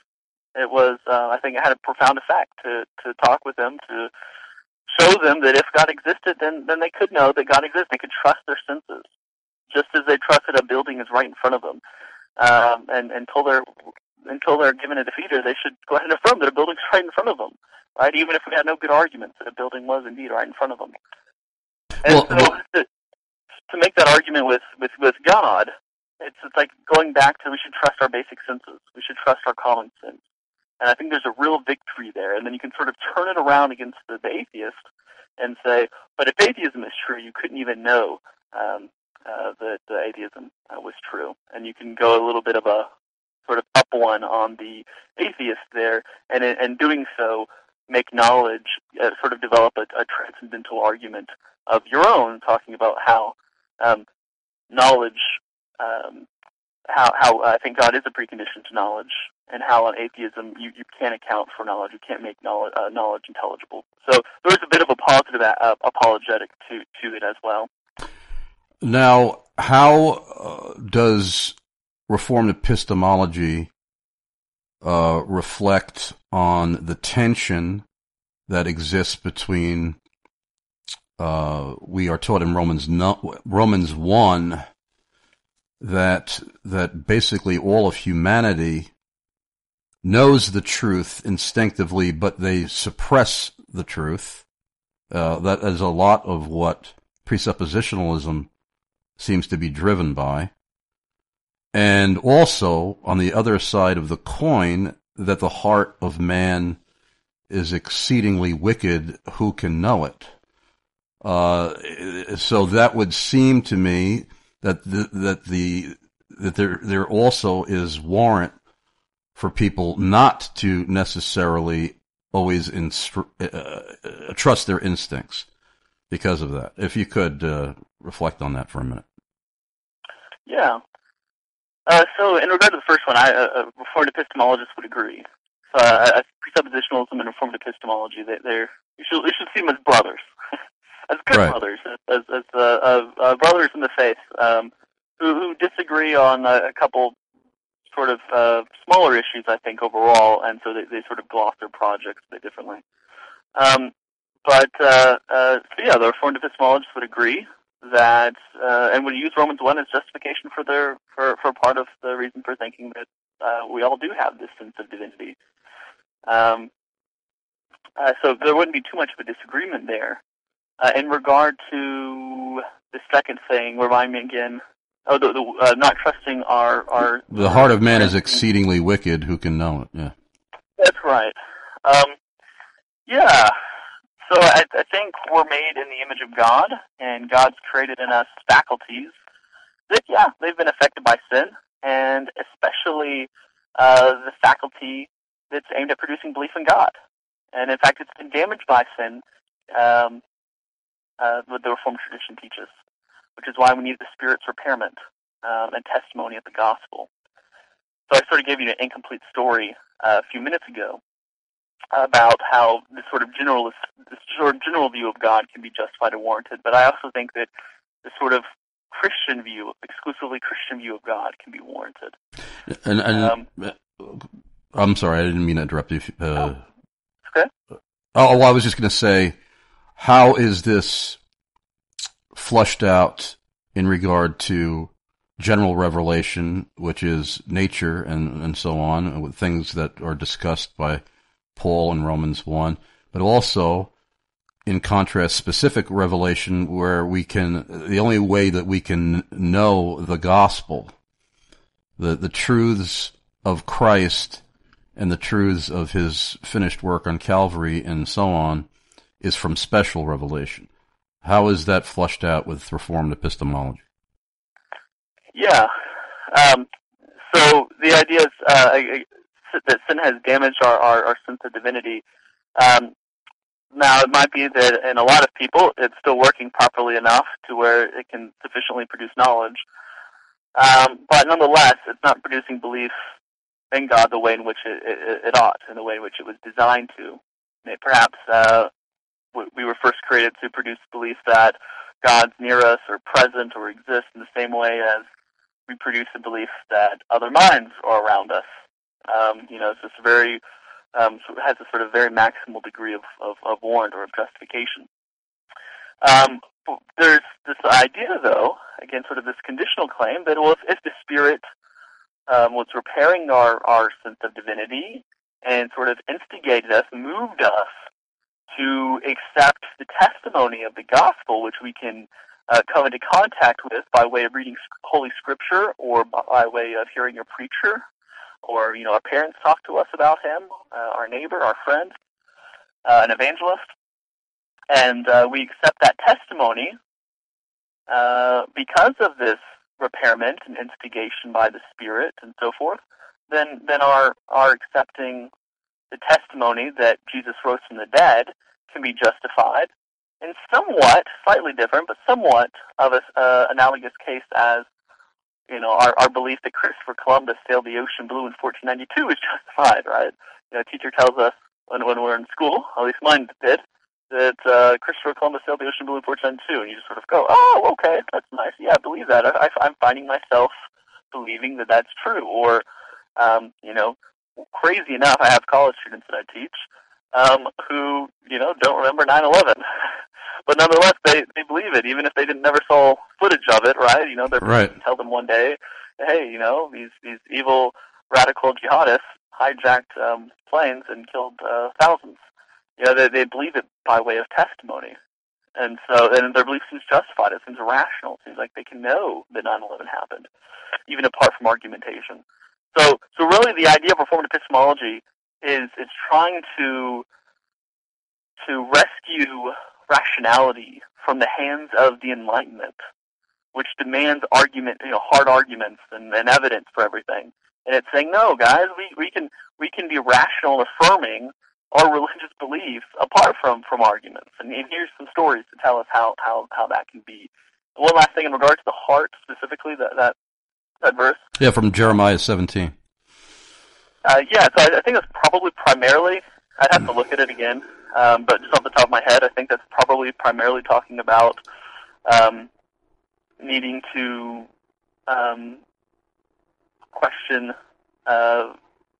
C: It was, uh, I think it had a profound effect to, to talk with them, to show them that if God existed, then, then they could know that God exists. They could trust their senses, just as they trusted a building is right in front of them. Um, and until they're until they're given a defeater, they should go ahead and affirm that a building's right in front of them, right? Even if we had no good arguments that a building was indeed right in front of them. And well, so well, to, to make that argument with, with, with God, it's it's like going back to we should trust our basic senses. We should trust our common sense. And I think there's a real victory there. And then you can sort of turn it around against the, the atheist and say, but if atheism is true, you couldn't even know um, uh, that the atheism uh, was true. And you can go a little bit of a sort of up one on the atheist there, and in and doing so, make knowledge, uh, sort of develop a, a transcendental argument of your own, talking about how um, knowledge, um, how, how I think God is a precondition to knowledge, and how on atheism you, you can't account for knowledge, you can't make knowledge, uh, knowledge intelligible. So there's a bit of a positive uh, apologetic to, to it as well.
B: Now, how uh, does Reformed epistemology uh, reflect on the tension that exists between, uh, we are taught in Romans no, Romans one that that basically all of humanity knows the truth instinctively, but they suppress the truth. Uh, that is a lot of what presuppositionalism seems to be driven by. And also, on the other side of the coin, that the heart of man is exceedingly wicked, who can know it? Uh, so that would seem to me that the, that the that there there also is warrant for people not to necessarily always instru- uh, trust their instincts because of that. If you could uh, reflect on that for a minute.
C: Yeah. Uh, so in regard to the first one, I, uh, Reformed epistemologists would agree. So uh, presuppositionalism and Reformed epistemology, they, they're you should you should see them as brothers, as good right. brothers, as as uh, uh, uh, brothers in the faith, um, who, who disagree on a, a couple sort of uh, smaller issues, I think, overall, and so they, they sort of gloss their projects a bit differently. Um, but uh, uh, so yeah, the Reformed epistemologists would agree that uh, and would use Romans one as justification for their for, for part of the reason for thinking that uh, we all do have this sense of divinity. Um, uh, so there wouldn't be too much of a disagreement there. Uh, in regard to the second thing, remind me again. Oh, the, the uh, not trusting our our.
B: The heart of man is exceedingly wicked. Who can know it? Yeah.
C: That's right. Um, yeah. So I, I think we're made in the image of God, and God's created in us faculties that, yeah, they've been affected by sin, and especially uh, the faculty that's aimed at producing belief in God. And in fact, it's been damaged by sin, um, uh, what the Reformed tradition teaches, which is why we need the Spirit's repairment um, and testimony of the gospel. So I sort of gave you an incomplete story uh, a few minutes ago about how this sort of generalist, this sort of general view of God can be justified and warranted, but I also think that this sort of Christian view, exclusively Christian view of God, can be warranted.
B: And, and um, I'm sorry, I didn't mean to interrupt you. Uh,
C: okay.
B: Oh, well, I was just going to say, how is this flushed out in regard to general revelation, which is nature and, and so on, with things that are discussed by Paul in Romans one, but also, in contrast, specific revelation where we can, the only way that we can know the gospel, the, the truths of Christ and the truths of his finished work on Calvary and so on, is from special revelation. How is that flushed out with Reformed epistemology?
C: Yeah. Um, so the idea is, uh, that sin has damaged our, our, our sense of divinity. Um, now, it might be that in a lot of people, it's still working properly enough to where it can sufficiently produce knowledge. Um, but nonetheless, it's not producing belief in God the way in which it, it, it ought, in the way in which it was designed to. Perhaps uh, we were first created to produce belief that God's near us or present or exists in the same way as we produce a belief that other minds are around us. Um, you know, it's just very um, has a sort of very maximal degree of, of, of warrant or of justification. Um, there's this idea, though, again, sort of this conditional claim that, well, if, if the Spirit um, was repairing our, our sense of divinity and sort of instigated us, moved us to accept the testimony of the gospel, which we can uh, come into contact with by way of reading Holy Scripture or by way of hearing a preacher, or, you know, our parents talk to us about him, uh, our neighbor, our friend, uh, an evangelist, and uh, we accept that testimony uh, because of this repairment and instigation by the Spirit and so forth, then then our, our accepting the testimony that Jesus rose from the dead can be justified in somewhat, slightly different, but somewhat of an uh, analogous case as, you know, our, our belief that Christopher Columbus sailed the ocean blue in fourteen ninety-two is justified, right? You know, a teacher tells us when, when we're in school, at least mine did, that uh, Christopher Columbus sailed the ocean blue in fourteen ninety-two, and you just sort of go, oh, okay, that's nice, yeah, I believe that. I, I, I'm finding myself believing that that's true. Or, um, you know, crazy enough, I have college students that I teach um, who, you know, don't remember nine eleven. But nonetheless, they, they believe it, even if they didn't never saw footage of it, right? You know, they're
B: right.
C: Tell them one day, hey, you know, these these evil radical jihadists hijacked um, planes and killed uh, thousands. You know, they they believe it by way of testimony, and so and their belief seems justified. It seems rational. It seems like they can know that nine eleven happened, even apart from argumentation. So, so really, the idea of Reformed epistemology is is trying to to rescue rationality from the hands of the Enlightenment, which demands argument, you know, hard arguments and, and evidence for everything. And it's saying, no, guys, we, we can we can be rational, affirming our religious beliefs apart from, from arguments. And here's some stories to tell us how, how, how that can be. And one last thing in regards to the heart, specifically, that that, that verse.
B: Yeah, from Jeremiah seventeen.
C: Uh, yeah, so I, I think that's probably primarily, I'd have to look at it again, um, but just off the top of my head, I think that's probably primarily talking about um, needing to um, question, uh,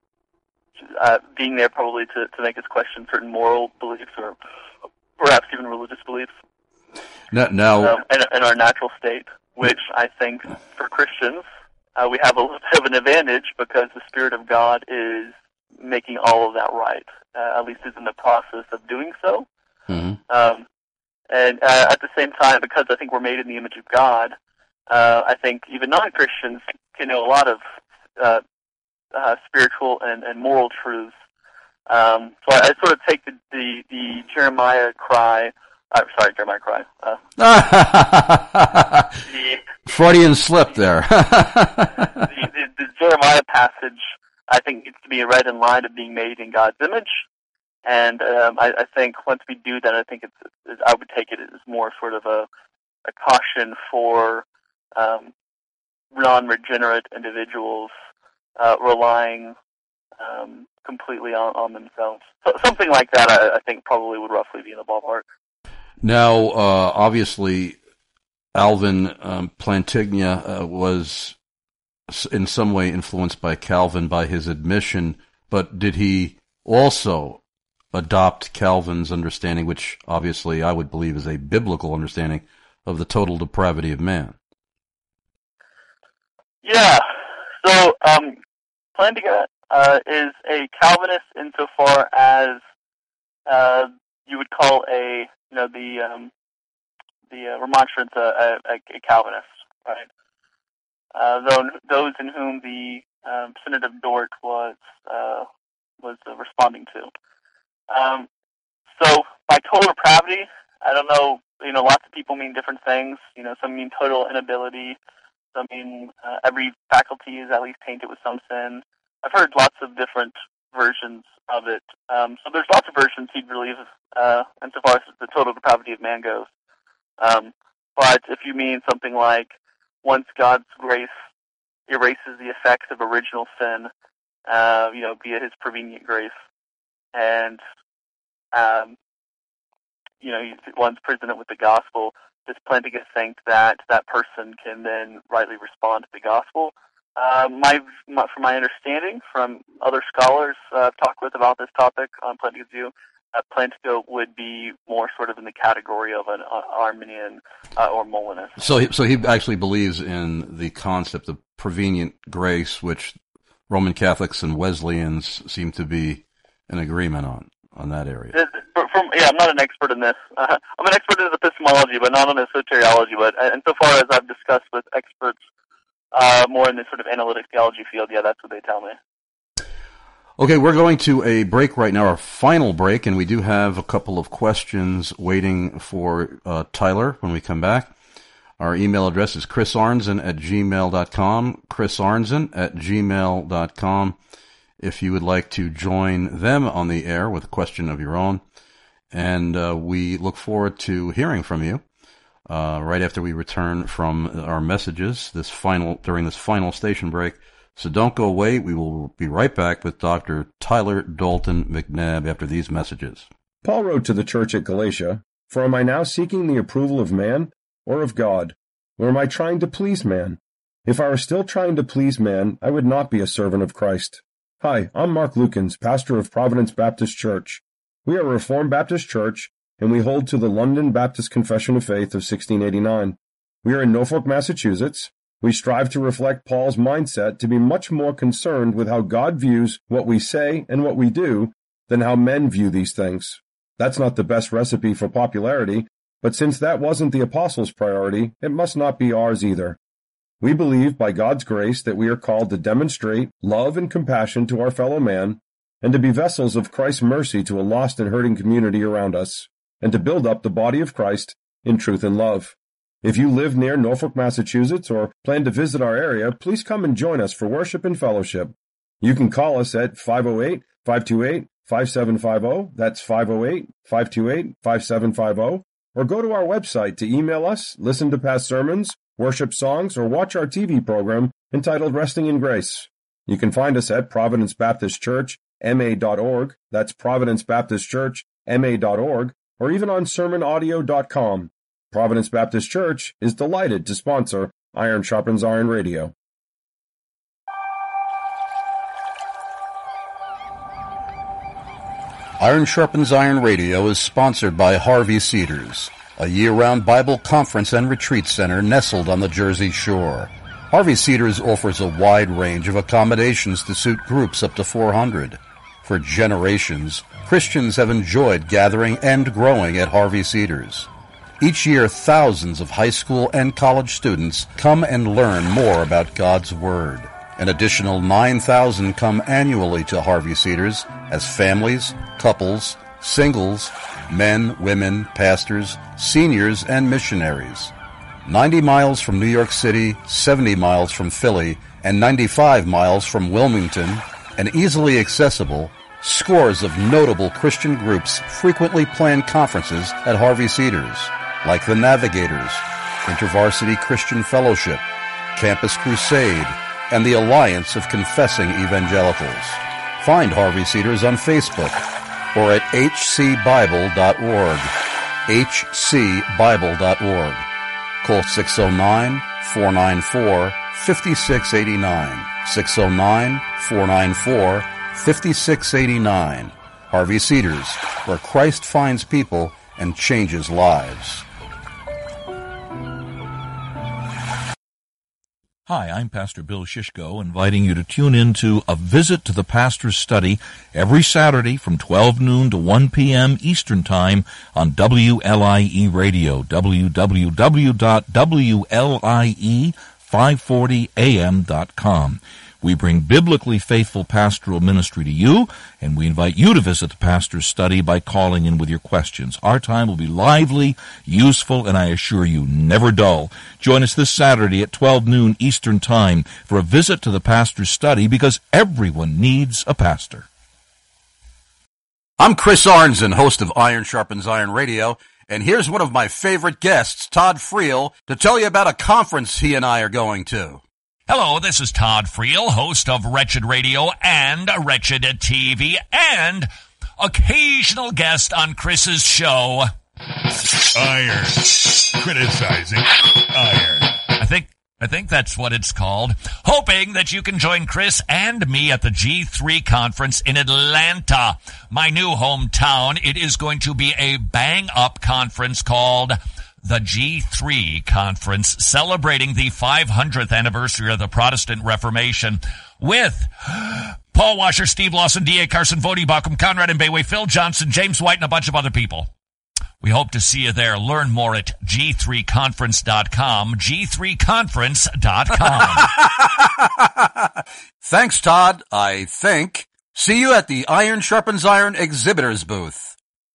C: uh, being there probably to, to make us question certain moral beliefs or perhaps even religious beliefs.
B: Now, now
C: um, in, in our natural state, which I think for Christians, uh, we have a little bit of an advantage because the Spirit of God is making all of that right, uh, at least is in the process of doing so.
B: Mm-hmm.
C: Um, and uh, at the same time, because I think we're made in the image of God, uh, I think even non-Christians can know a lot of uh, uh, spiritual and, and moral truths. Um, so I, I sort of take the, the, the Jeremiah cry, uh, sorry, Jeremiah cry. Uh, the,
B: Freudian slip there.
C: the, the, the Jeremiah passage, I think, needs to be read in line of being made in God's image. And um, I, I think once we do that, I think it's, it's I would take it as more sort of a, a caution for um, non-regenerate individuals uh, relying um, completely on, on themselves. So something like that, I, I think, probably would roughly be in the ballpark.
B: Now, uh, obviously, Alvin um, Plantinga uh, was in some way influenced by Calvin by his admission, but did he also adopt Calvin's understanding, which obviously I would believe is a biblical understanding of the total depravity of man?
C: Yeah. So um, Plantinga uh, is a Calvinist insofar as uh, you would call a you know the um, the uh, Remonstrants a, a, a Calvinist, right? Uh, though those in whom the um, Synod of Dort was uh, was uh, responding to. Um, so by total depravity, I don't know. You know, lots of people mean different things. You know, some mean total inability. Some mean uh, every faculty is at least tainted with some sin. I've heard lots of different versions of it. Um, so there's lots of versions he'd believe, uh, insofar as the total depravity of man goes. Um, but if you mean something like once God's grace erases the effects of original sin, uh, you know, via His prevenient grace, and um, you know, one's presented with the gospel, does Plantinga think that that person can then rightly respond to the gospel? Uh, my, my, from my understanding, from other scholars uh, I've talked with about this topic on Plantico view, uh, Plantico would be more sort of in the category of an uh, Arminian uh, or Molinist.
B: So, he, so he actually believes in the concept of prevenient grace, which Roman Catholics and Wesleyans seem to be in agreement on, on that area.
C: It, from, yeah, I'm not an expert in this. Uh, I'm an expert in epistemology, but not on soteriology. But insofar as I've discussed with experts uh, more in this sort of analytic theology field, yeah, that's what they tell me.
B: Okay, we're going to a break right now, our final break, and we do have a couple of questions waiting for uh, Tyler when we come back. Our email address is chris arnzen at gmail dot com, chris arnzen at gmail dot com, if you would like to join them on the air with a question of your own. And uh, we look forward to hearing from you uh, right after we return from our messages this final during this final station break. So don't go away. We will be right back with Doctor Tyler Dalton McNabb after these messages.
R: Paul wrote to the church at Galatia, "For am I now seeking the approval of man or of God? Or am I trying to please man? If I were still trying to please man, I would not be a servant of Christ." Hi, I'm Mark Lukens, pastor of Providence Baptist Church. We are a Reformed Baptist church, and we hold to the London Baptist Confession of Faith of sixteen eighty-nine. We are in Norfolk, Massachusetts. We strive to reflect Paul's mindset to be much more concerned with how God views what we say and what we do than how men view these things. That's not the best recipe for popularity, but since that wasn't the apostles' priority, it must not be ours either. We believe by God's grace that we are called to demonstrate love and compassion to our fellow man, and to be vessels of Christ's mercy to a lost and hurting community around us, and to build up the body of Christ in truth and love. If you live near Norfolk, Massachusetts, or plan to visit our area, please come and join us for worship and fellowship. You can call us at five oh eight, five two eight, five seven five zero, that's five oh eight, five two eight, five seven five zero, or go to our website to email us, listen to past sermons, worship songs, or watch our T V program entitled Resting in Grace. You can find us at Providence Baptist Church, M A dot org, that's Providence Baptist Church, M A dot org, or even on sermon audio dot com. Providence Baptist Church is delighted to sponsor Iron Sharpens Iron Radio.
B: Iron Sharpens Iron Radio is sponsored by Harvey Cedars, a year-round Bible conference and retreat center nestled on the Jersey Shore. Harvey Cedars offers a wide range of accommodations to suit groups up to four hundred. For generations, Christians have enjoyed gathering and growing at Harvey Cedars. Each year, thousands of high school and college students come and learn more about God's Word. An additional nine thousand come annually to Harvey Cedars as families, couples, singles, men, women, pastors, seniors, and missionaries. ninety miles from New York City, seventy miles from Philly, and ninety-five miles from Wilmington, and easily accessible, scores of notable Christian groups frequently plan conferences at Harvey Cedars, like the Navigators, InterVarsity Christian Fellowship, Campus Crusade, and the Alliance of Confessing Evangelicals. Find Harvey Cedars on Facebook or at h c bible dot org, h c bible dot org. Call six oh nine, four nine four, five six eight nine, six oh nine, four nine four, five six eight nine. Harvey Cedars, where Christ finds people and changes lives.
S: Hi, I'm Pastor Bill Shishko, inviting you to tune in to A Visit to the Pastor's Study every Saturday from twelve noon to one p.m. Eastern Time on W L I E Radio, w w w dot w l i e five forty a m dot com. We bring biblically faithful pastoral ministry to you, and we invite you to visit the Pastor's Study by calling in with your questions. Our time will be lively, useful, and I assure you, never dull. Join us this Saturday at twelve noon Eastern Time for a visit to the Pastor's Study, because everyone needs a pastor.
B: I'm Chris Arnzen, host of Iron Sharpens Iron Radio, and here's one of my favorite guests, Todd Friel, to tell you about a conference he and I are going to.
D: Hello, this is Todd Friel, host of Wretched Radio and Wretched T V, and occasional guest on Chris's show.
E: Iron. Criticizing Iron.
D: I think I think that's what it's called. Hoping that you can join Chris and me at the G three conference in Atlanta, my new hometown. It is going to be a bang-up conference called the G three Conference, celebrating the five hundredth anniversary of the Protestant Reformation with Paul Washer, Steve Lawson, D A Carson, Vody Bauckham, Conrad and Bayway, Phil Johnson, James White, and a bunch of other people. We hope to see you there. Learn more at G three conference dot com, G three conference dot com.
B: Thanks, Todd, I think. See you at the Iron Sharpens Iron exhibitors booth.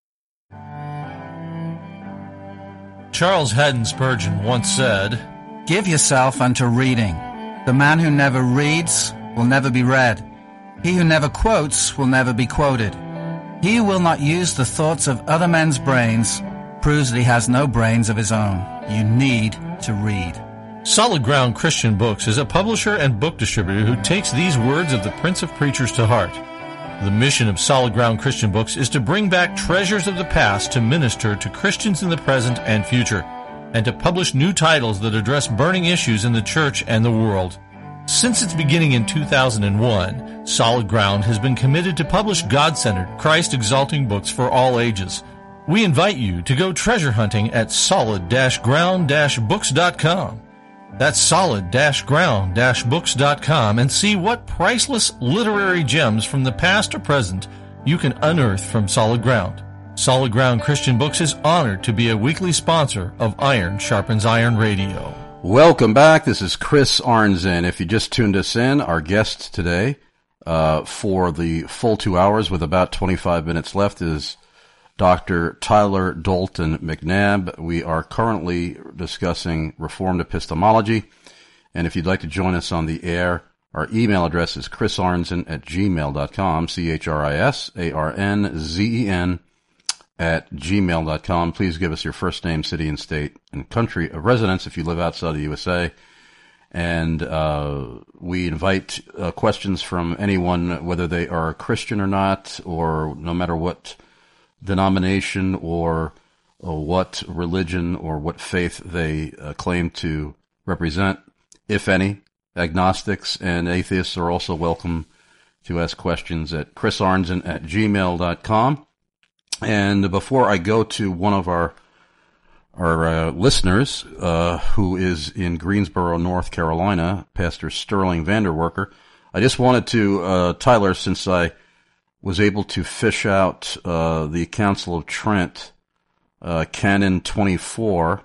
G: Charles Haddon Spurgeon once said,
H: "Give yourself unto reading. The man who never reads will never be read. He who never quotes will never be quoted. He who will not use the thoughts of other men's brains proves that he has no brains of his own. You need to read."
G: Solid Ground Christian Books is a publisher and book distributor who takes these words of the Prince of Preachers to heart. The mission of Solid Ground Christian Books is to bring back treasures of the past to minister to Christians in the present and future, and to publish new titles that address burning issues in the church and the world. Since its beginning in two thousand one, Solid Ground has been committed to publish God-centered, Christ-exalting books for all ages. We invite you to go treasure hunting at solid ground books dot com. That's solid ground books dot com, and see what priceless literary gems from the past or present you can unearth from Solid Ground. Solid Ground Christian Books is honored to be a weekly sponsor of Iron Sharpens Iron Radio.
B: Welcome back. This is Chris Arnzen. If you just tuned us in, our guest today uh, for the full two hours with about twenty-five minutes left is Doctor Tyler Dalton McNabb. We are currently discussing Reformed epistemology, and if you'd like to join us on the air, our email address is chrisarnzen at gmail dot com, C H R I S A R N Z E N at gmail dot com. Please give us your first name, city and state, and country of residence if you live outside the U S A. And uh, we invite uh, questions from anyone, whether they are a Christian or not, or no matter what denomination or, or what religion or what faith they uh, claim to represent, if any. Agnostics and atheists are also welcome to ask questions at chrisarnzen at gmail dot com. And before I go to one of our our uh, listeners, uh, who is in Greensboro, North Carolina, Pastor Sterling Vanderwerker, I just wanted to, uh, Tyler, since I was able to fish out uh, the Council of Trent, uh, Canon twenty-four,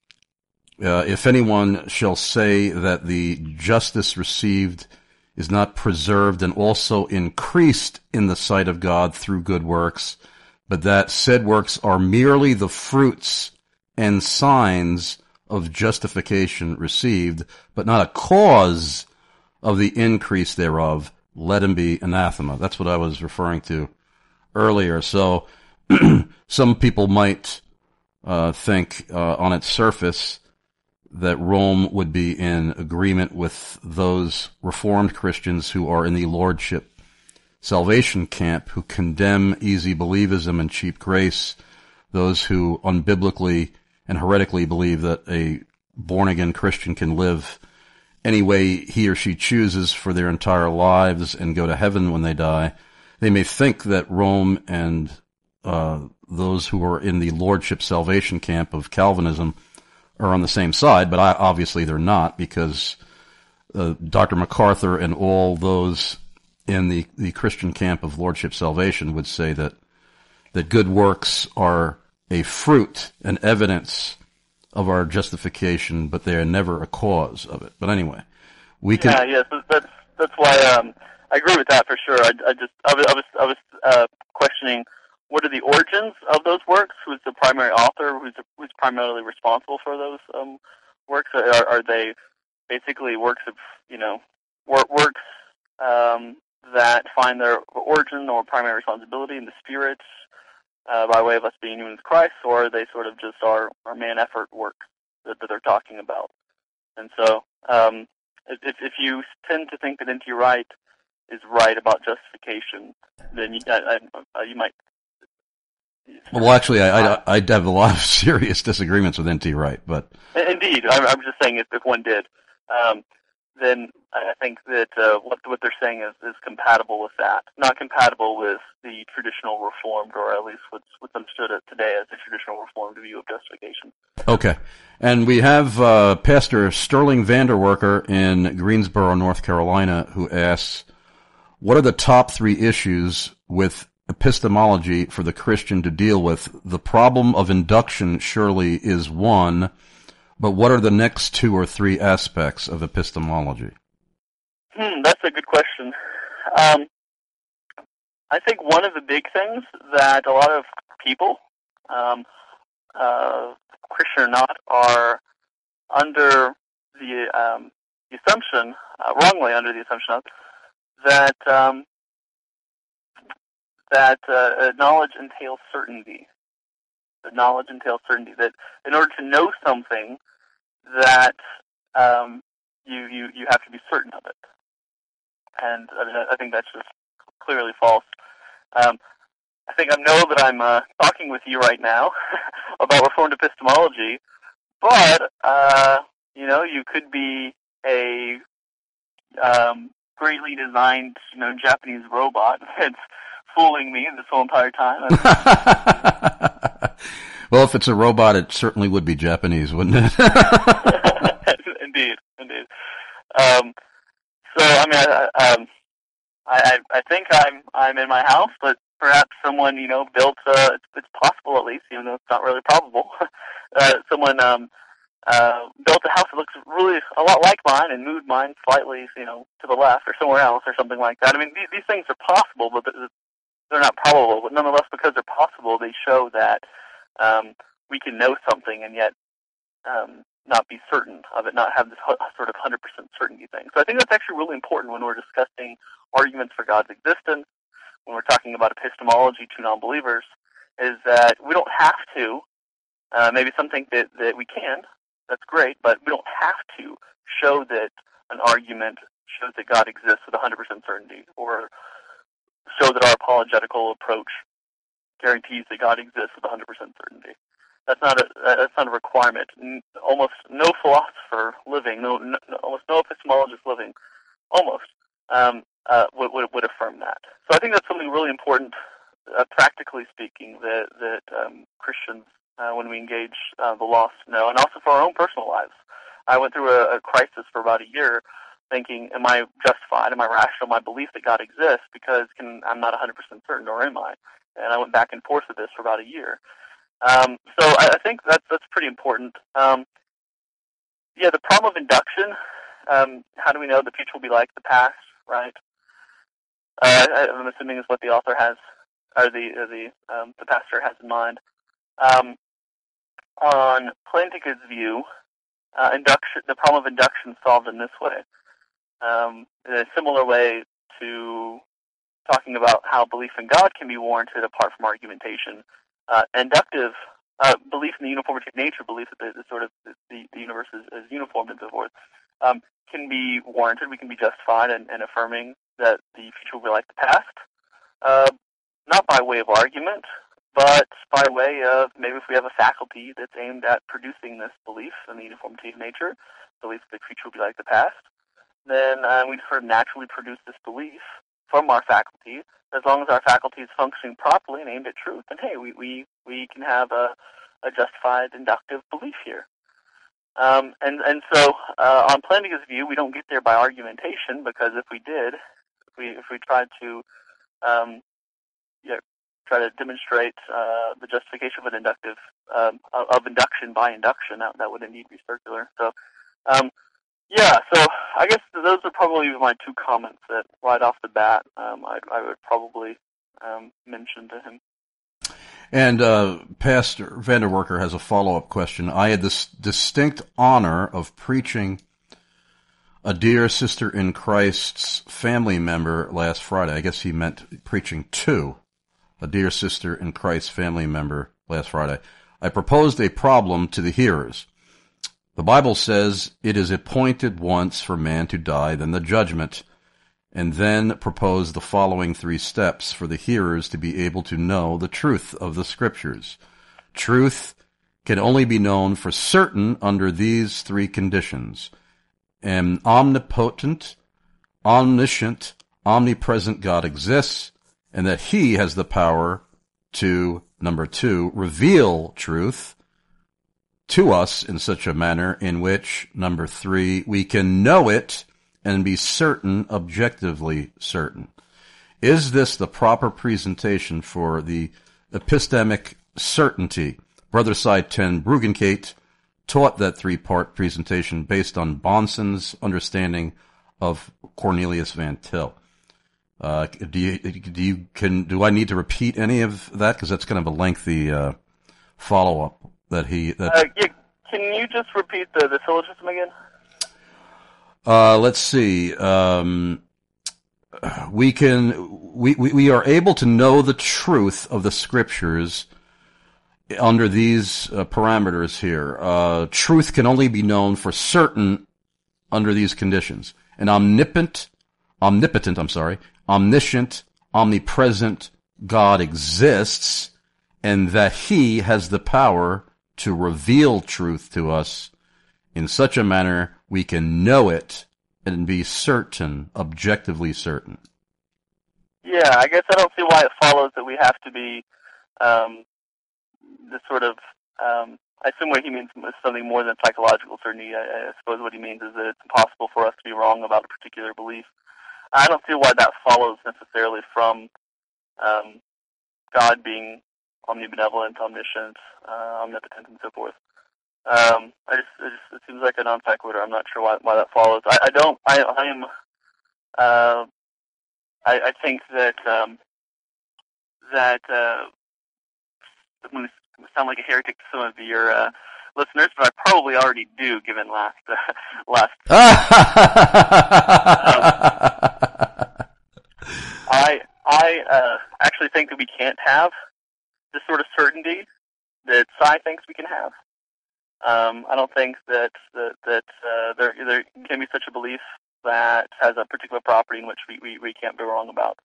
B: uh, if anyone shall say that the justice received is not preserved and also increased in the sight of God through good works, but that said works are merely the fruits and signs of justification received, but not a cause of the increase thereof, let him be anathema. That's what I was referring to earlier. So some people might uh, think uh, on its surface that Rome would be in agreement with those Reformed Christians who are in the Lordship Salvation camp, who condemn easy believism and cheap grace, those who unbiblically and heretically believe that a born-again Christian can live any way he or she chooses for their entire lives and go to heaven when they die. They may think that Rome and uh, those who are in the Lordship Salvation camp of Calvinism are on the same side, but I, obviously they're not, because uh, Doctor MacArthur and all those in the, the Christian camp of Lordship Salvation would say that that good works are a fruit, an evidence of our justification, but they are never a cause of it. But anyway, we can.
C: Yeah, yes, that's that's why um, I agree with that for sure. I, I just I was I was, I was uh, questioning what are the origins of those works? Who's the primary author? Who's who's primarily responsible for those um, works? Are, are they basically works of you know wor- works um, that find their origin or primary responsibility in the Spirit uh, by way of us being united with Christ, or are they sort of just our, our man effort work that, that they're talking about? And so um, if, if you tend to think that N T Wright is right about justification, then you, I, I, you might...
B: Well, actually, I, I, I'd have a lot of serious disagreements with N T Wright, but...
C: Indeed. I'm, I'm just saying if, if one did. um, then I think that uh, what what they're saying is, is compatible with that, not compatible with the traditional Reformed, or at least what's, what's understood today as the traditional Reformed view of justification.
B: Okay. And we have uh, Pastor Sterling Vanderwerker in Greensboro, North Carolina, who asks, what are the top three issues with epistemology for the Christian to deal with? The problem of induction surely is one, but what are the next two or three aspects of epistemology?
C: Hmm, that's a good question. Um, I think one of the big things that a lot of people, um, uh, Christian or not, are under the, um, the assumption, uh, wrongly under the assumption of, that um, that uh, knowledge entails certainty. That knowledge entails certainty. That in order to know something, that um, you, you you have to be certain of it. And I, mean, I think that's just clearly false. Um, I think I know that I'm uh, talking with you right now about Reformed epistemology, but uh, you know, you could be a um, greatly designed, you know, Japanese robot that's fooling me this whole entire time.
B: Well, if it's a robot, it certainly would be Japanese, wouldn't it?
C: Indeed, indeed. Um, so, I mean, I, um, I, I think I'm I'm in my house, but perhaps someone, you know, built. Uh, it's, it's possible, at least, even though it's not really probable. uh, someone um, uh, built a house that looks really a lot like mine and moved mine slightly, you know, to the left or somewhere else or something like that. I mean, these, these things are possible, but they're not probable. But nonetheless, because they're possible, they show that um, we can know something and yet um, not be certain of it, not have this sort of one hundred percent certainty thing. So I think that's actually really important when we're discussing arguments for God's existence, when we're talking about epistemology to non-believers, is that we don't have to, uh, maybe something that, that we can, that's great, but we don't have to show that an argument shows that God exists with one hundred percent certainty, or show that our apologetical approach guarantees that God exists with one hundred percent certainty. That's not a that's not a requirement. Almost no philosopher living, no, no almost no epistemologist living, almost um, uh, would, would would affirm that. So I think that's something really important, uh, practically speaking, that that um, Christians, uh, when we engage uh, the lost, know, and also for our own personal lives. I went through a, a crisis for about a year, thinking, am I justified? Am I rational in my belief that God exists? Because can, I'm not one hundred percent certain, or am I? And I went back and forth with this for about a year. Um, so I, I think that's that's pretty important. Um, yeah, the problem of induction. Um, how do we know the future will be like the past? Right. Uh, I, I'm assuming is what the author has, or the or the um, the pastor has in mind. Um, on Plantinga's view, uh, induction. The problem of induction solved in this way, um, in a similar way to talking about how belief in God can be warranted apart from argumentation. Uh, inductive uh, belief in the uniformity of nature, belief that the, the sort of the, the universe is, is uniform and so forth, um, can be warranted. We can be justified in, in affirming that the future will be like the past, uh, not by way of argument, but by way of maybe if we have a faculty that's aimed at producing this belief in the uniformity of nature, belief that the future will be like the past, then uh, we sort of naturally produce this belief from our faculty. As long as our faculty is functioning properly and aimed at truth, then hey, we we, we can have a, a justified inductive belief here. Um, and and so uh, on Plantinga's view, we don't get there by argumentation, because if we did, if we if we tried to um, yeah, try to demonstrate uh, the justification of an inductive um, of induction by induction, that that would indeed be circular. So. Um, Yeah, so I guess those are probably my two comments that right off the bat um, I, I would probably um, mention to him.
B: And uh, Pastor Vanderwerker has a follow-up question. I had this distinct honor of preaching a dear sister in Christ's family member last Friday. I guess he meant preaching to a dear sister in Christ's family member last Friday. I proposed a problem to the hearers. The Bible says it is appointed once for man to die, then the judgment, and then propose the following three steps for the hearers to be able to know the truth of the Scriptures. Truth can only be known for certain under these three conditions. an omnipotent, omniscient, omnipresent God exists, and that he has the power to, number two, reveal truth to us in such a manner in which, number three, we can know it and be certain, objectively certain. Is this the proper presentation for the epistemic certainty? Brother Side ten Bruggencate taught that three-part presentation based on Bonson's understanding of Cornelius Van Til. Uh, do you, do you, can, do I need to repeat any of that? Because that's kind of a lengthy, uh, follow-up that he, that.
C: Uh, yeah, can you just repeat the, the syllogism again?
B: Uh, let's see, um, we can, we, we, we are able to know the truth of the scriptures under these uh, parameters here. Uh, truth can only be known for certain under these conditions. An omnipotent, omnipotent, I'm sorry, omniscient, omnipresent God exists, and that he has the power to reveal truth to us in such a manner we can know it and be certain, objectively certain.
C: Yeah, I guess I don't see why it follows that we have to be um, the sort of, um, I assume what he means is something more than psychological certainty. I, I suppose what he means is that it's impossible for us to be wrong about a particular belief. I don't see why that follows necessarily from um, God being omnibenevolent, omniscient, uh, omnipotent, and so forth. Um, I just, it just, it seems like a non sequitur. I'm not sure why, why that follows. I, I don't, I, I am, uh, I, I think that, um, that, uh, I'm going to sound like a heretic to some of your, uh, listeners, but I probably already do, given last, uh, last, um, I, I, uh, actually think that we can't have this sort of certainty that Psi thinks we can have. Um, I don't think that that, that uh, there there can be such a belief that has a particular property in which we, we, we can't be wrong about.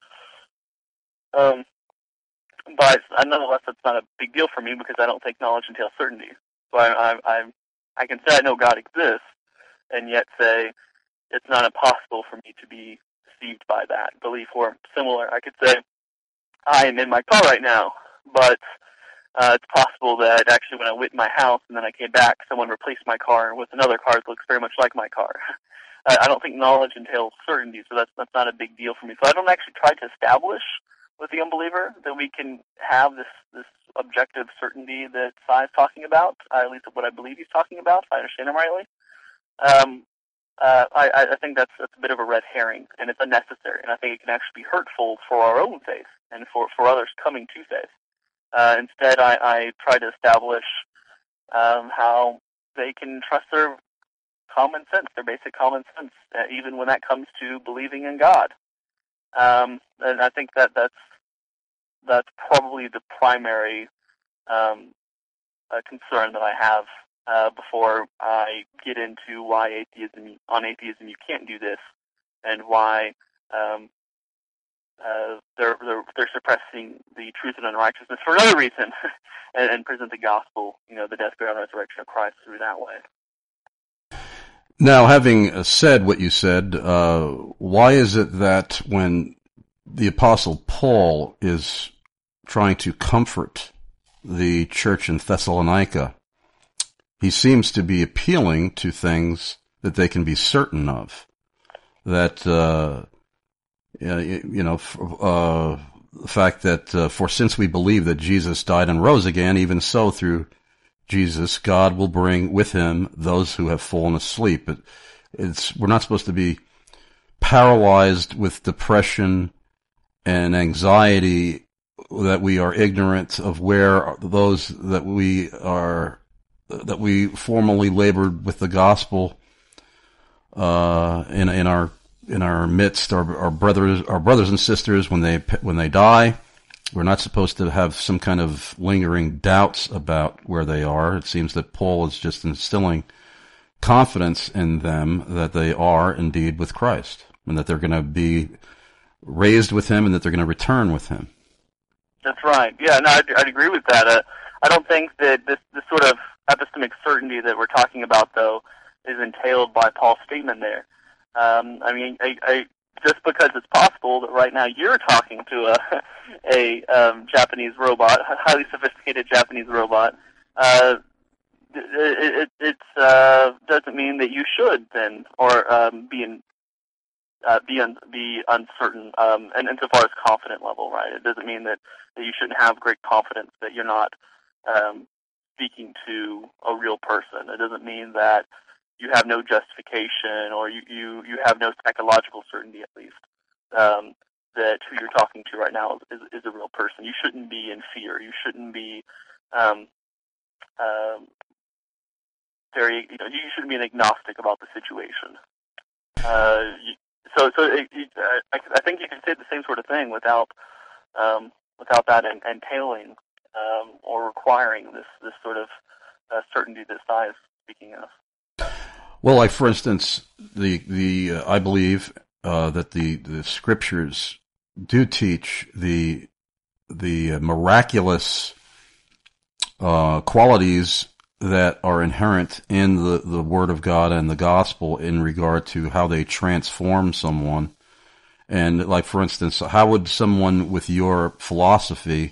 C: Um, but nonetheless, that's not a big deal for me because I don't think knowledge entails certainty. So I, I, I, I can say I know God exists, and yet say it's not impossible for me to be deceived by that belief. Or similar, I could say I am in my car right now, but Uh, it's possible that actually when I went in my house and then I came back, someone replaced my car with another car that looks very much like my car. uh, I don't think knowledge entails certainty, so that's that's not a big deal for me. So I don't actually try to establish with the unbeliever that we can have this, this objective certainty that Psi is talking about, uh, at least what I believe he's talking about, if I understand him rightly. Um, uh, I, I think that's, that's a bit of a red herring, and it's unnecessary, and I think it can actually be hurtful for our own faith and for, for others coming to faith. Uh, instead, I, I try to establish um, how they can trust their common sense, their basic common sense, uh, even when that comes to believing in God. Um, and I think that that's that's probably the primary um, uh, concern that I have uh, before I get into why atheism on atheism you can't do this, and why. Um, Uh, they're, they're they're suppressing the truth and unrighteousness for another reason, and, and present the gospel, you know, the death, burial, and resurrection of Christ through that way.
B: Now, having said what you said, uh, why is it that when the Apostle Paul is trying to comfort the church in Thessalonica, he seems to be appealing to things that they can be certain of, that uh Uh, you know, uh, the fact that, uh, for since we believe that Jesus died and rose again, even so through Jesus, God will bring with him those who have fallen asleep. It, it's, we're not supposed to be paralyzed with depression and anxiety that we are ignorant of where those that we are, that we formerly labored with the gospel, uh, in, in our in our midst, our, our brothers, our brothers and sisters, when they when they die, we're not supposed to have some kind of lingering doubts about where they are. It seems that Paul is just instilling confidence in them that they are indeed with Christ, and that they're going to be raised with him, and that they're going to return with him.
C: That's right. Yeah, no, I'd, I'd agree with that. Uh, I don't think that this, this sort of epistemic certainty that we're talking about, though, is entailed by Paul's statement there. Um, I mean, I, I, just because it's possible that right now you're talking to a, a um, Japanese robot, a highly sophisticated Japanese robot, uh, it, it it's, uh, doesn't mean that you should then, or um, be in, uh, be un, be uncertain, um, and insofar as confident level, right? It doesn't mean that, that you shouldn't have great confidence that you're not um, speaking to a real person. It doesn't mean that you have no justification, or you, you, you have no psychological certainty, at least, um, that who you're talking to right now is, is, is a real person. You shouldn't be in fear. You shouldn't be um, um, very, you know, you shouldn't be an agnostic about the situation. Uh, you, so, so it, it, I, I think you can say the same sort of thing without, um, without that entailing um, or requiring this, this sort of uh, certainty that Sai is speaking of.
B: Well, like for instance, the the uh, I believe uh, that the, the scriptures do teach the the miraculous uh, qualities that are inherent in the, the Word of God and the Gospel in regard to how they transform someone. And like for instance, how would someone with your philosophy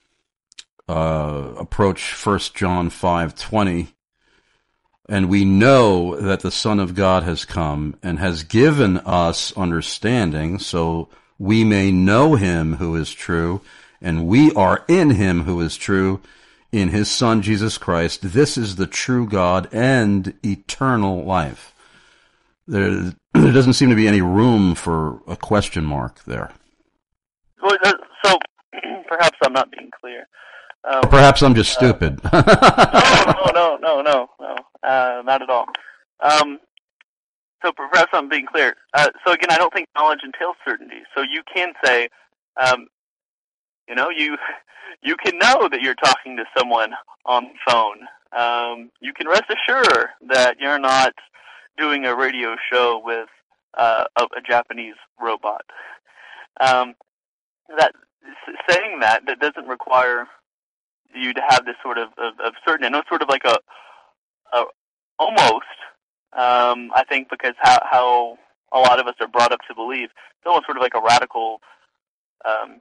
B: uh, approach First John five twenty? And we know that the Son of God has come and has given us understanding, so we may know him who is true, and we are in him who is true, in his Son Jesus Christ. This is the true God and eternal life. There, there doesn't seem to be any room for a question mark there.
C: Well, so perhaps I'm not being clear. Um,
B: Perhaps I'm just stupid.
C: Uh, no, no, no, no, no, uh, not at all. Um, so perhaps I'm being clear. Uh, so again, I don't think knowledge entails certainty. So you can say, um, you know, you you can know that you're talking to someone on the phone. Um, you can rest assured that you're not doing a radio show with uh, a, a Japanese robot. Um, that saying that that doesn't require you to have this sort of, of, of certainty. I know it's sort of like a, a almost, um, I think, because how, how a lot of us are brought up to believe, it's almost sort of like a radical, um,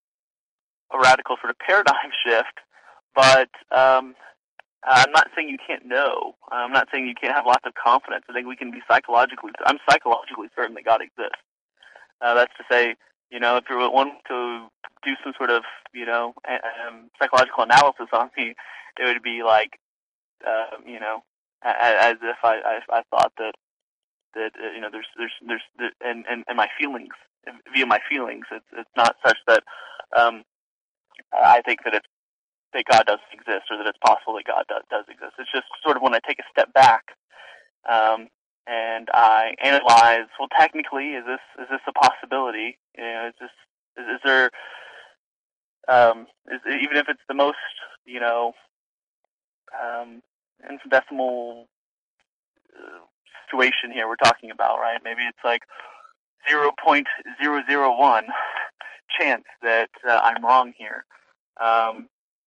C: a radical sort of paradigm shift. But um, I'm not saying you can't know. I'm not saying you can't have lots of confidence. I think we can be psychologically. I'm psychologically certain that God exists. Uh, that's to say, you know, if you want to do some sort of, you know, um, psychological analysis on me, it would be like, uh, you know, as if I, I, I thought that, that uh, you know, there's, there's, there's, there, and, and, and my feelings, via my feelings, it's, it's not such that um, I think that it's, that God doesn't exist, or that it's possible that God does, does exist. It's just sort of when I take a step back, um, and I analyze, well, technically, is this is this a possibility? You know, is this is, is there um, is, even if it's the most, you know, um, infinitesimal uh, situation here we're talking about, right? Maybe it's like zero point zero zero one chance that uh, I'm wrong here. Um,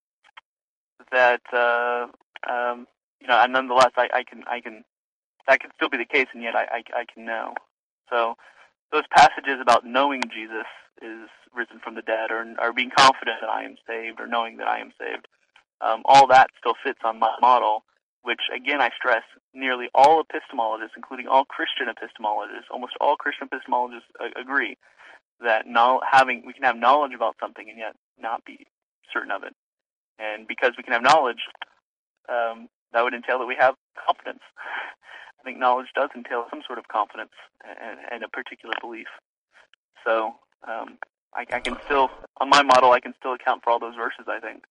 C: that uh, um, you know, and nonetheless, I, I can I can. That can still be the case, and yet I, I, I can know. So those passages about knowing Jesus is risen from the dead, or, or being confident that I am saved, or knowing that I am saved, um, all that still fits on my model, which, again, I stress, nearly all epistemologists, including all Christian epistemologists, almost all Christian epistemologists uh, agree that no, having we can have knowledge about something and yet not be certain of it. And because we can have knowledge, um, that would entail that we have confidence. I think knowledge does entail some sort of confidence and, and a particular belief. So um, I, I can still, on my model, I can still account for all those verses, I think.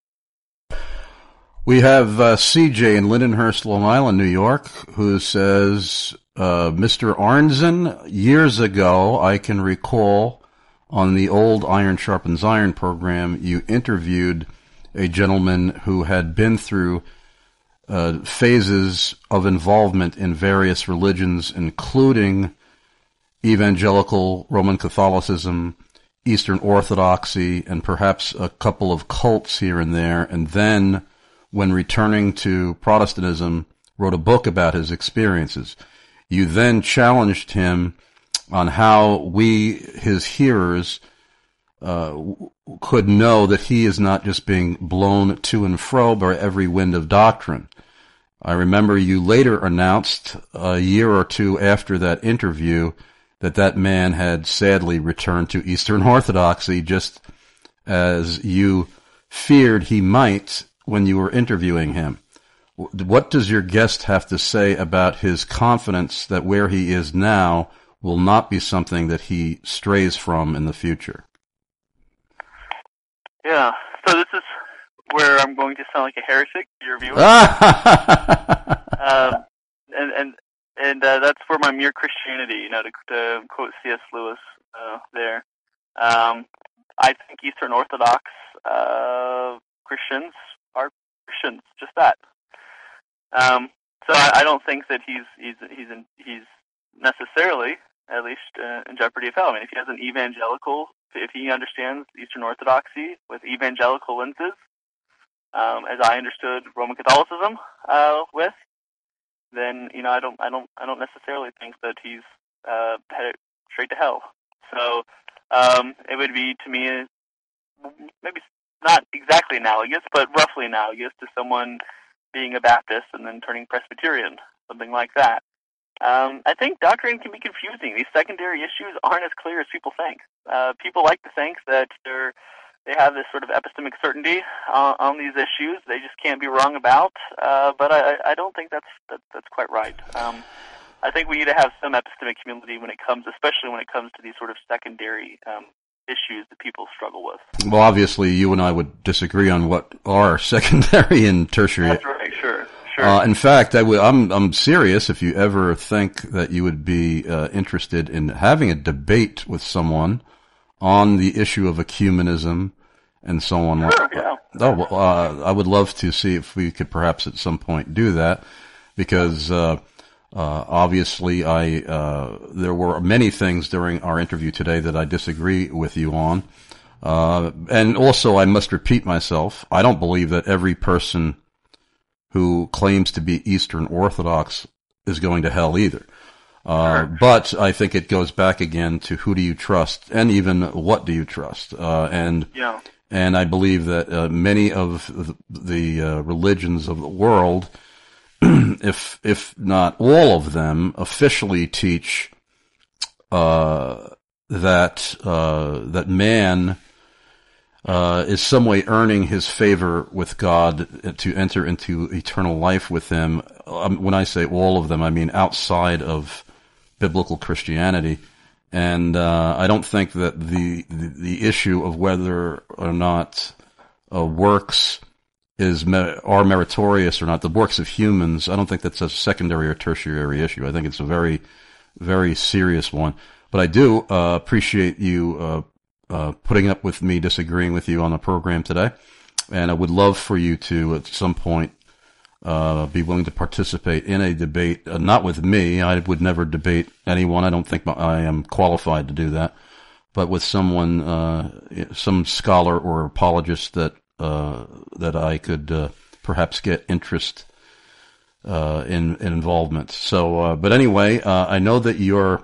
B: We have uh, C J in Lindenhurst, Long Island, New York, who says, uh, Mister Arnzen, years ago, I can recall on the old Iron Sharpens Iron program, you interviewed a gentleman who had been through Uh, phases of involvement in various religions, including evangelical Roman Catholicism, Eastern Orthodoxy, and perhaps a couple of cults here and there. And then, when returning to Protestantism, wrote a book about his experiences. You then challenged him on how we, his hearers, uh, could know that he is not just being blown to and fro by every wind of doctrine. I remember you later announced a year or two after that interview that that man had sadly returned to Eastern Orthodoxy, just as you feared he might when you were interviewing him. What does your guest have to say about his confidence that where he is now will not be something that he strays from in the future?
C: Yeah, so this is where I'm going to sound like a heretic to your viewers. um, and and and uh, that's for my mere Christianity, you know, to, to quote C S Lewis uh, there. Um, I think Eastern Orthodox uh, Christians are Christians, just that. Um, so I, I don't think that he's he's he's in, he's necessarily, at least, uh, in jeopardy of hell. I mean, if he has an evangelical, if he understands Eastern Orthodoxy with evangelical lenses, um, as I understood Roman Catholicism uh, with, then you know I don't I don't I don't necessarily think that he's uh, headed straight to hell. So um, it would be to me maybe not exactly analogous, but roughly analogous to someone being a Baptist and then turning Presbyterian, something like that. Um, I think doctrine can be confusing. These secondary issues aren't as clear as people think. Uh, people like to think that they're they have this sort of epistemic certainty uh, on these issues. They just can't be wrong about. Uh, but I, I don't think that's that, that's quite right. Um, I think we need to have some epistemic humility when it comes, especially when it comes to these sort of secondary um, issues that people struggle with.
B: Well, obviously, you and I would disagree on what are secondary and tertiary.
C: That's right. Sure. Sure.
B: Uh, in fact, I would, I'm, I'm serious. If you ever think that you would be uh, interested in having a debate with someone on the issue of ecumenism and so on,
C: sure, yeah.
B: oh, uh, I would love to see if we could perhaps at some point do that, because uh, uh, obviously, I uh, there were many things during our interview today that I disagree with you on, uh, and also I must repeat myself. I don't believe that every person who claims to be Eastern Orthodox is going to hell either. Uh, sure. But I think it goes back again to who do you trust, and even what do you trust. Uh, and
C: yeah.
B: and I believe that uh, many of the, the uh, religions of the world, if if not all of them, officially teach uh, that uh, that man Uh, is some way earning his favor with God to enter into eternal life with him. Um, when I say all of them, I mean outside of biblical Christianity. And uh, I don't think that the, the, the issue of whether or not uh, works is mer- are meritorious or not, the works of humans, I don't think that's a secondary or tertiary issue. I think it's a very, very serious one. But I do uh, appreciate you uh Uh, putting up with me disagreeing with you on the program today, and I would love for you to at some point uh, be willing to participate in a debate, uh, not with me. I would never debate anyone. I don't think I am qualified to do that, but with someone, uh, some scholar or apologist that uh, that I could uh, perhaps get interest uh, in, in involvement. So, uh, but anyway, uh, I know that you're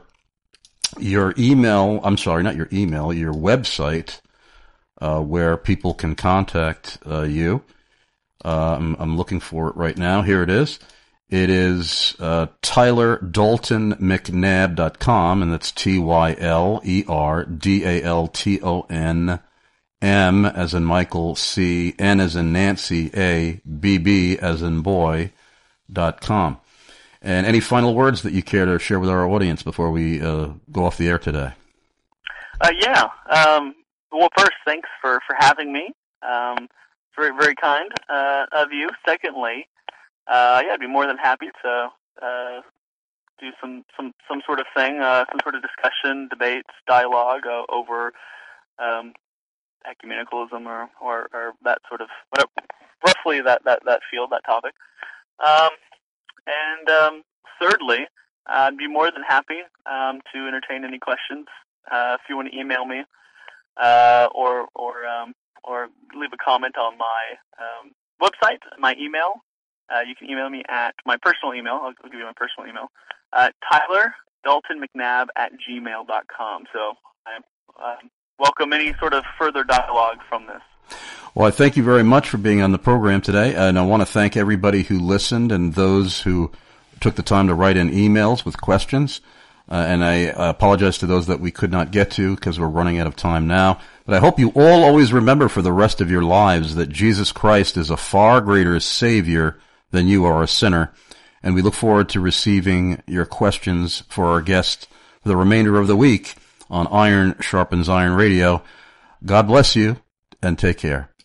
B: Your email, I'm sorry, not your email, your website, uh, where people can contact uh, you. Uh, I'm, I'm looking for it right now. Here it is. It is uh, Tyler Dalton McNabb dot com, and that's T Y L E R D A L T O N M as in Michael, C, N as in Nancy, A, B B as in boy, dot com. And any final words that you care to share with our audience before we uh, go off the air today?
C: Uh, yeah. Um, well, first, thanks for, for having me. Um, very, very kind uh, of you. Secondly, uh, yeah, I'd be more than happy to uh, do some, some, some sort of thing, uh, some sort of discussion, debate, dialogue uh, over um, ecumenicalism or, or, or that sort of, whatever, roughly that, that, that field, that topic. Um, And um, thirdly, I'd be more than happy um, to entertain any questions. Uh, if you want to email me uh, or or um, or leave a comment on my um, website, my email uh, you can email me at my personal email. I'll, I'll give you my personal email. Uh, Tyler Dalton McNabb at gmail dot com. So I uh, welcome any sort of further dialogue from this.
B: Well, I thank you very much for being on the program today, and I want to thank everybody who listened and those who took the time to write in emails with questions. Uh, and I apologize to those that we could not get to because we're running out of time now. But I hope you all always remember for the rest of your lives that Jesus Christ is a far greater Savior than you are a sinner. And we look forward to receiving your questions for our guest for the remainder of the week on Iron Sharpens Iron Radio. God bless you, and take care.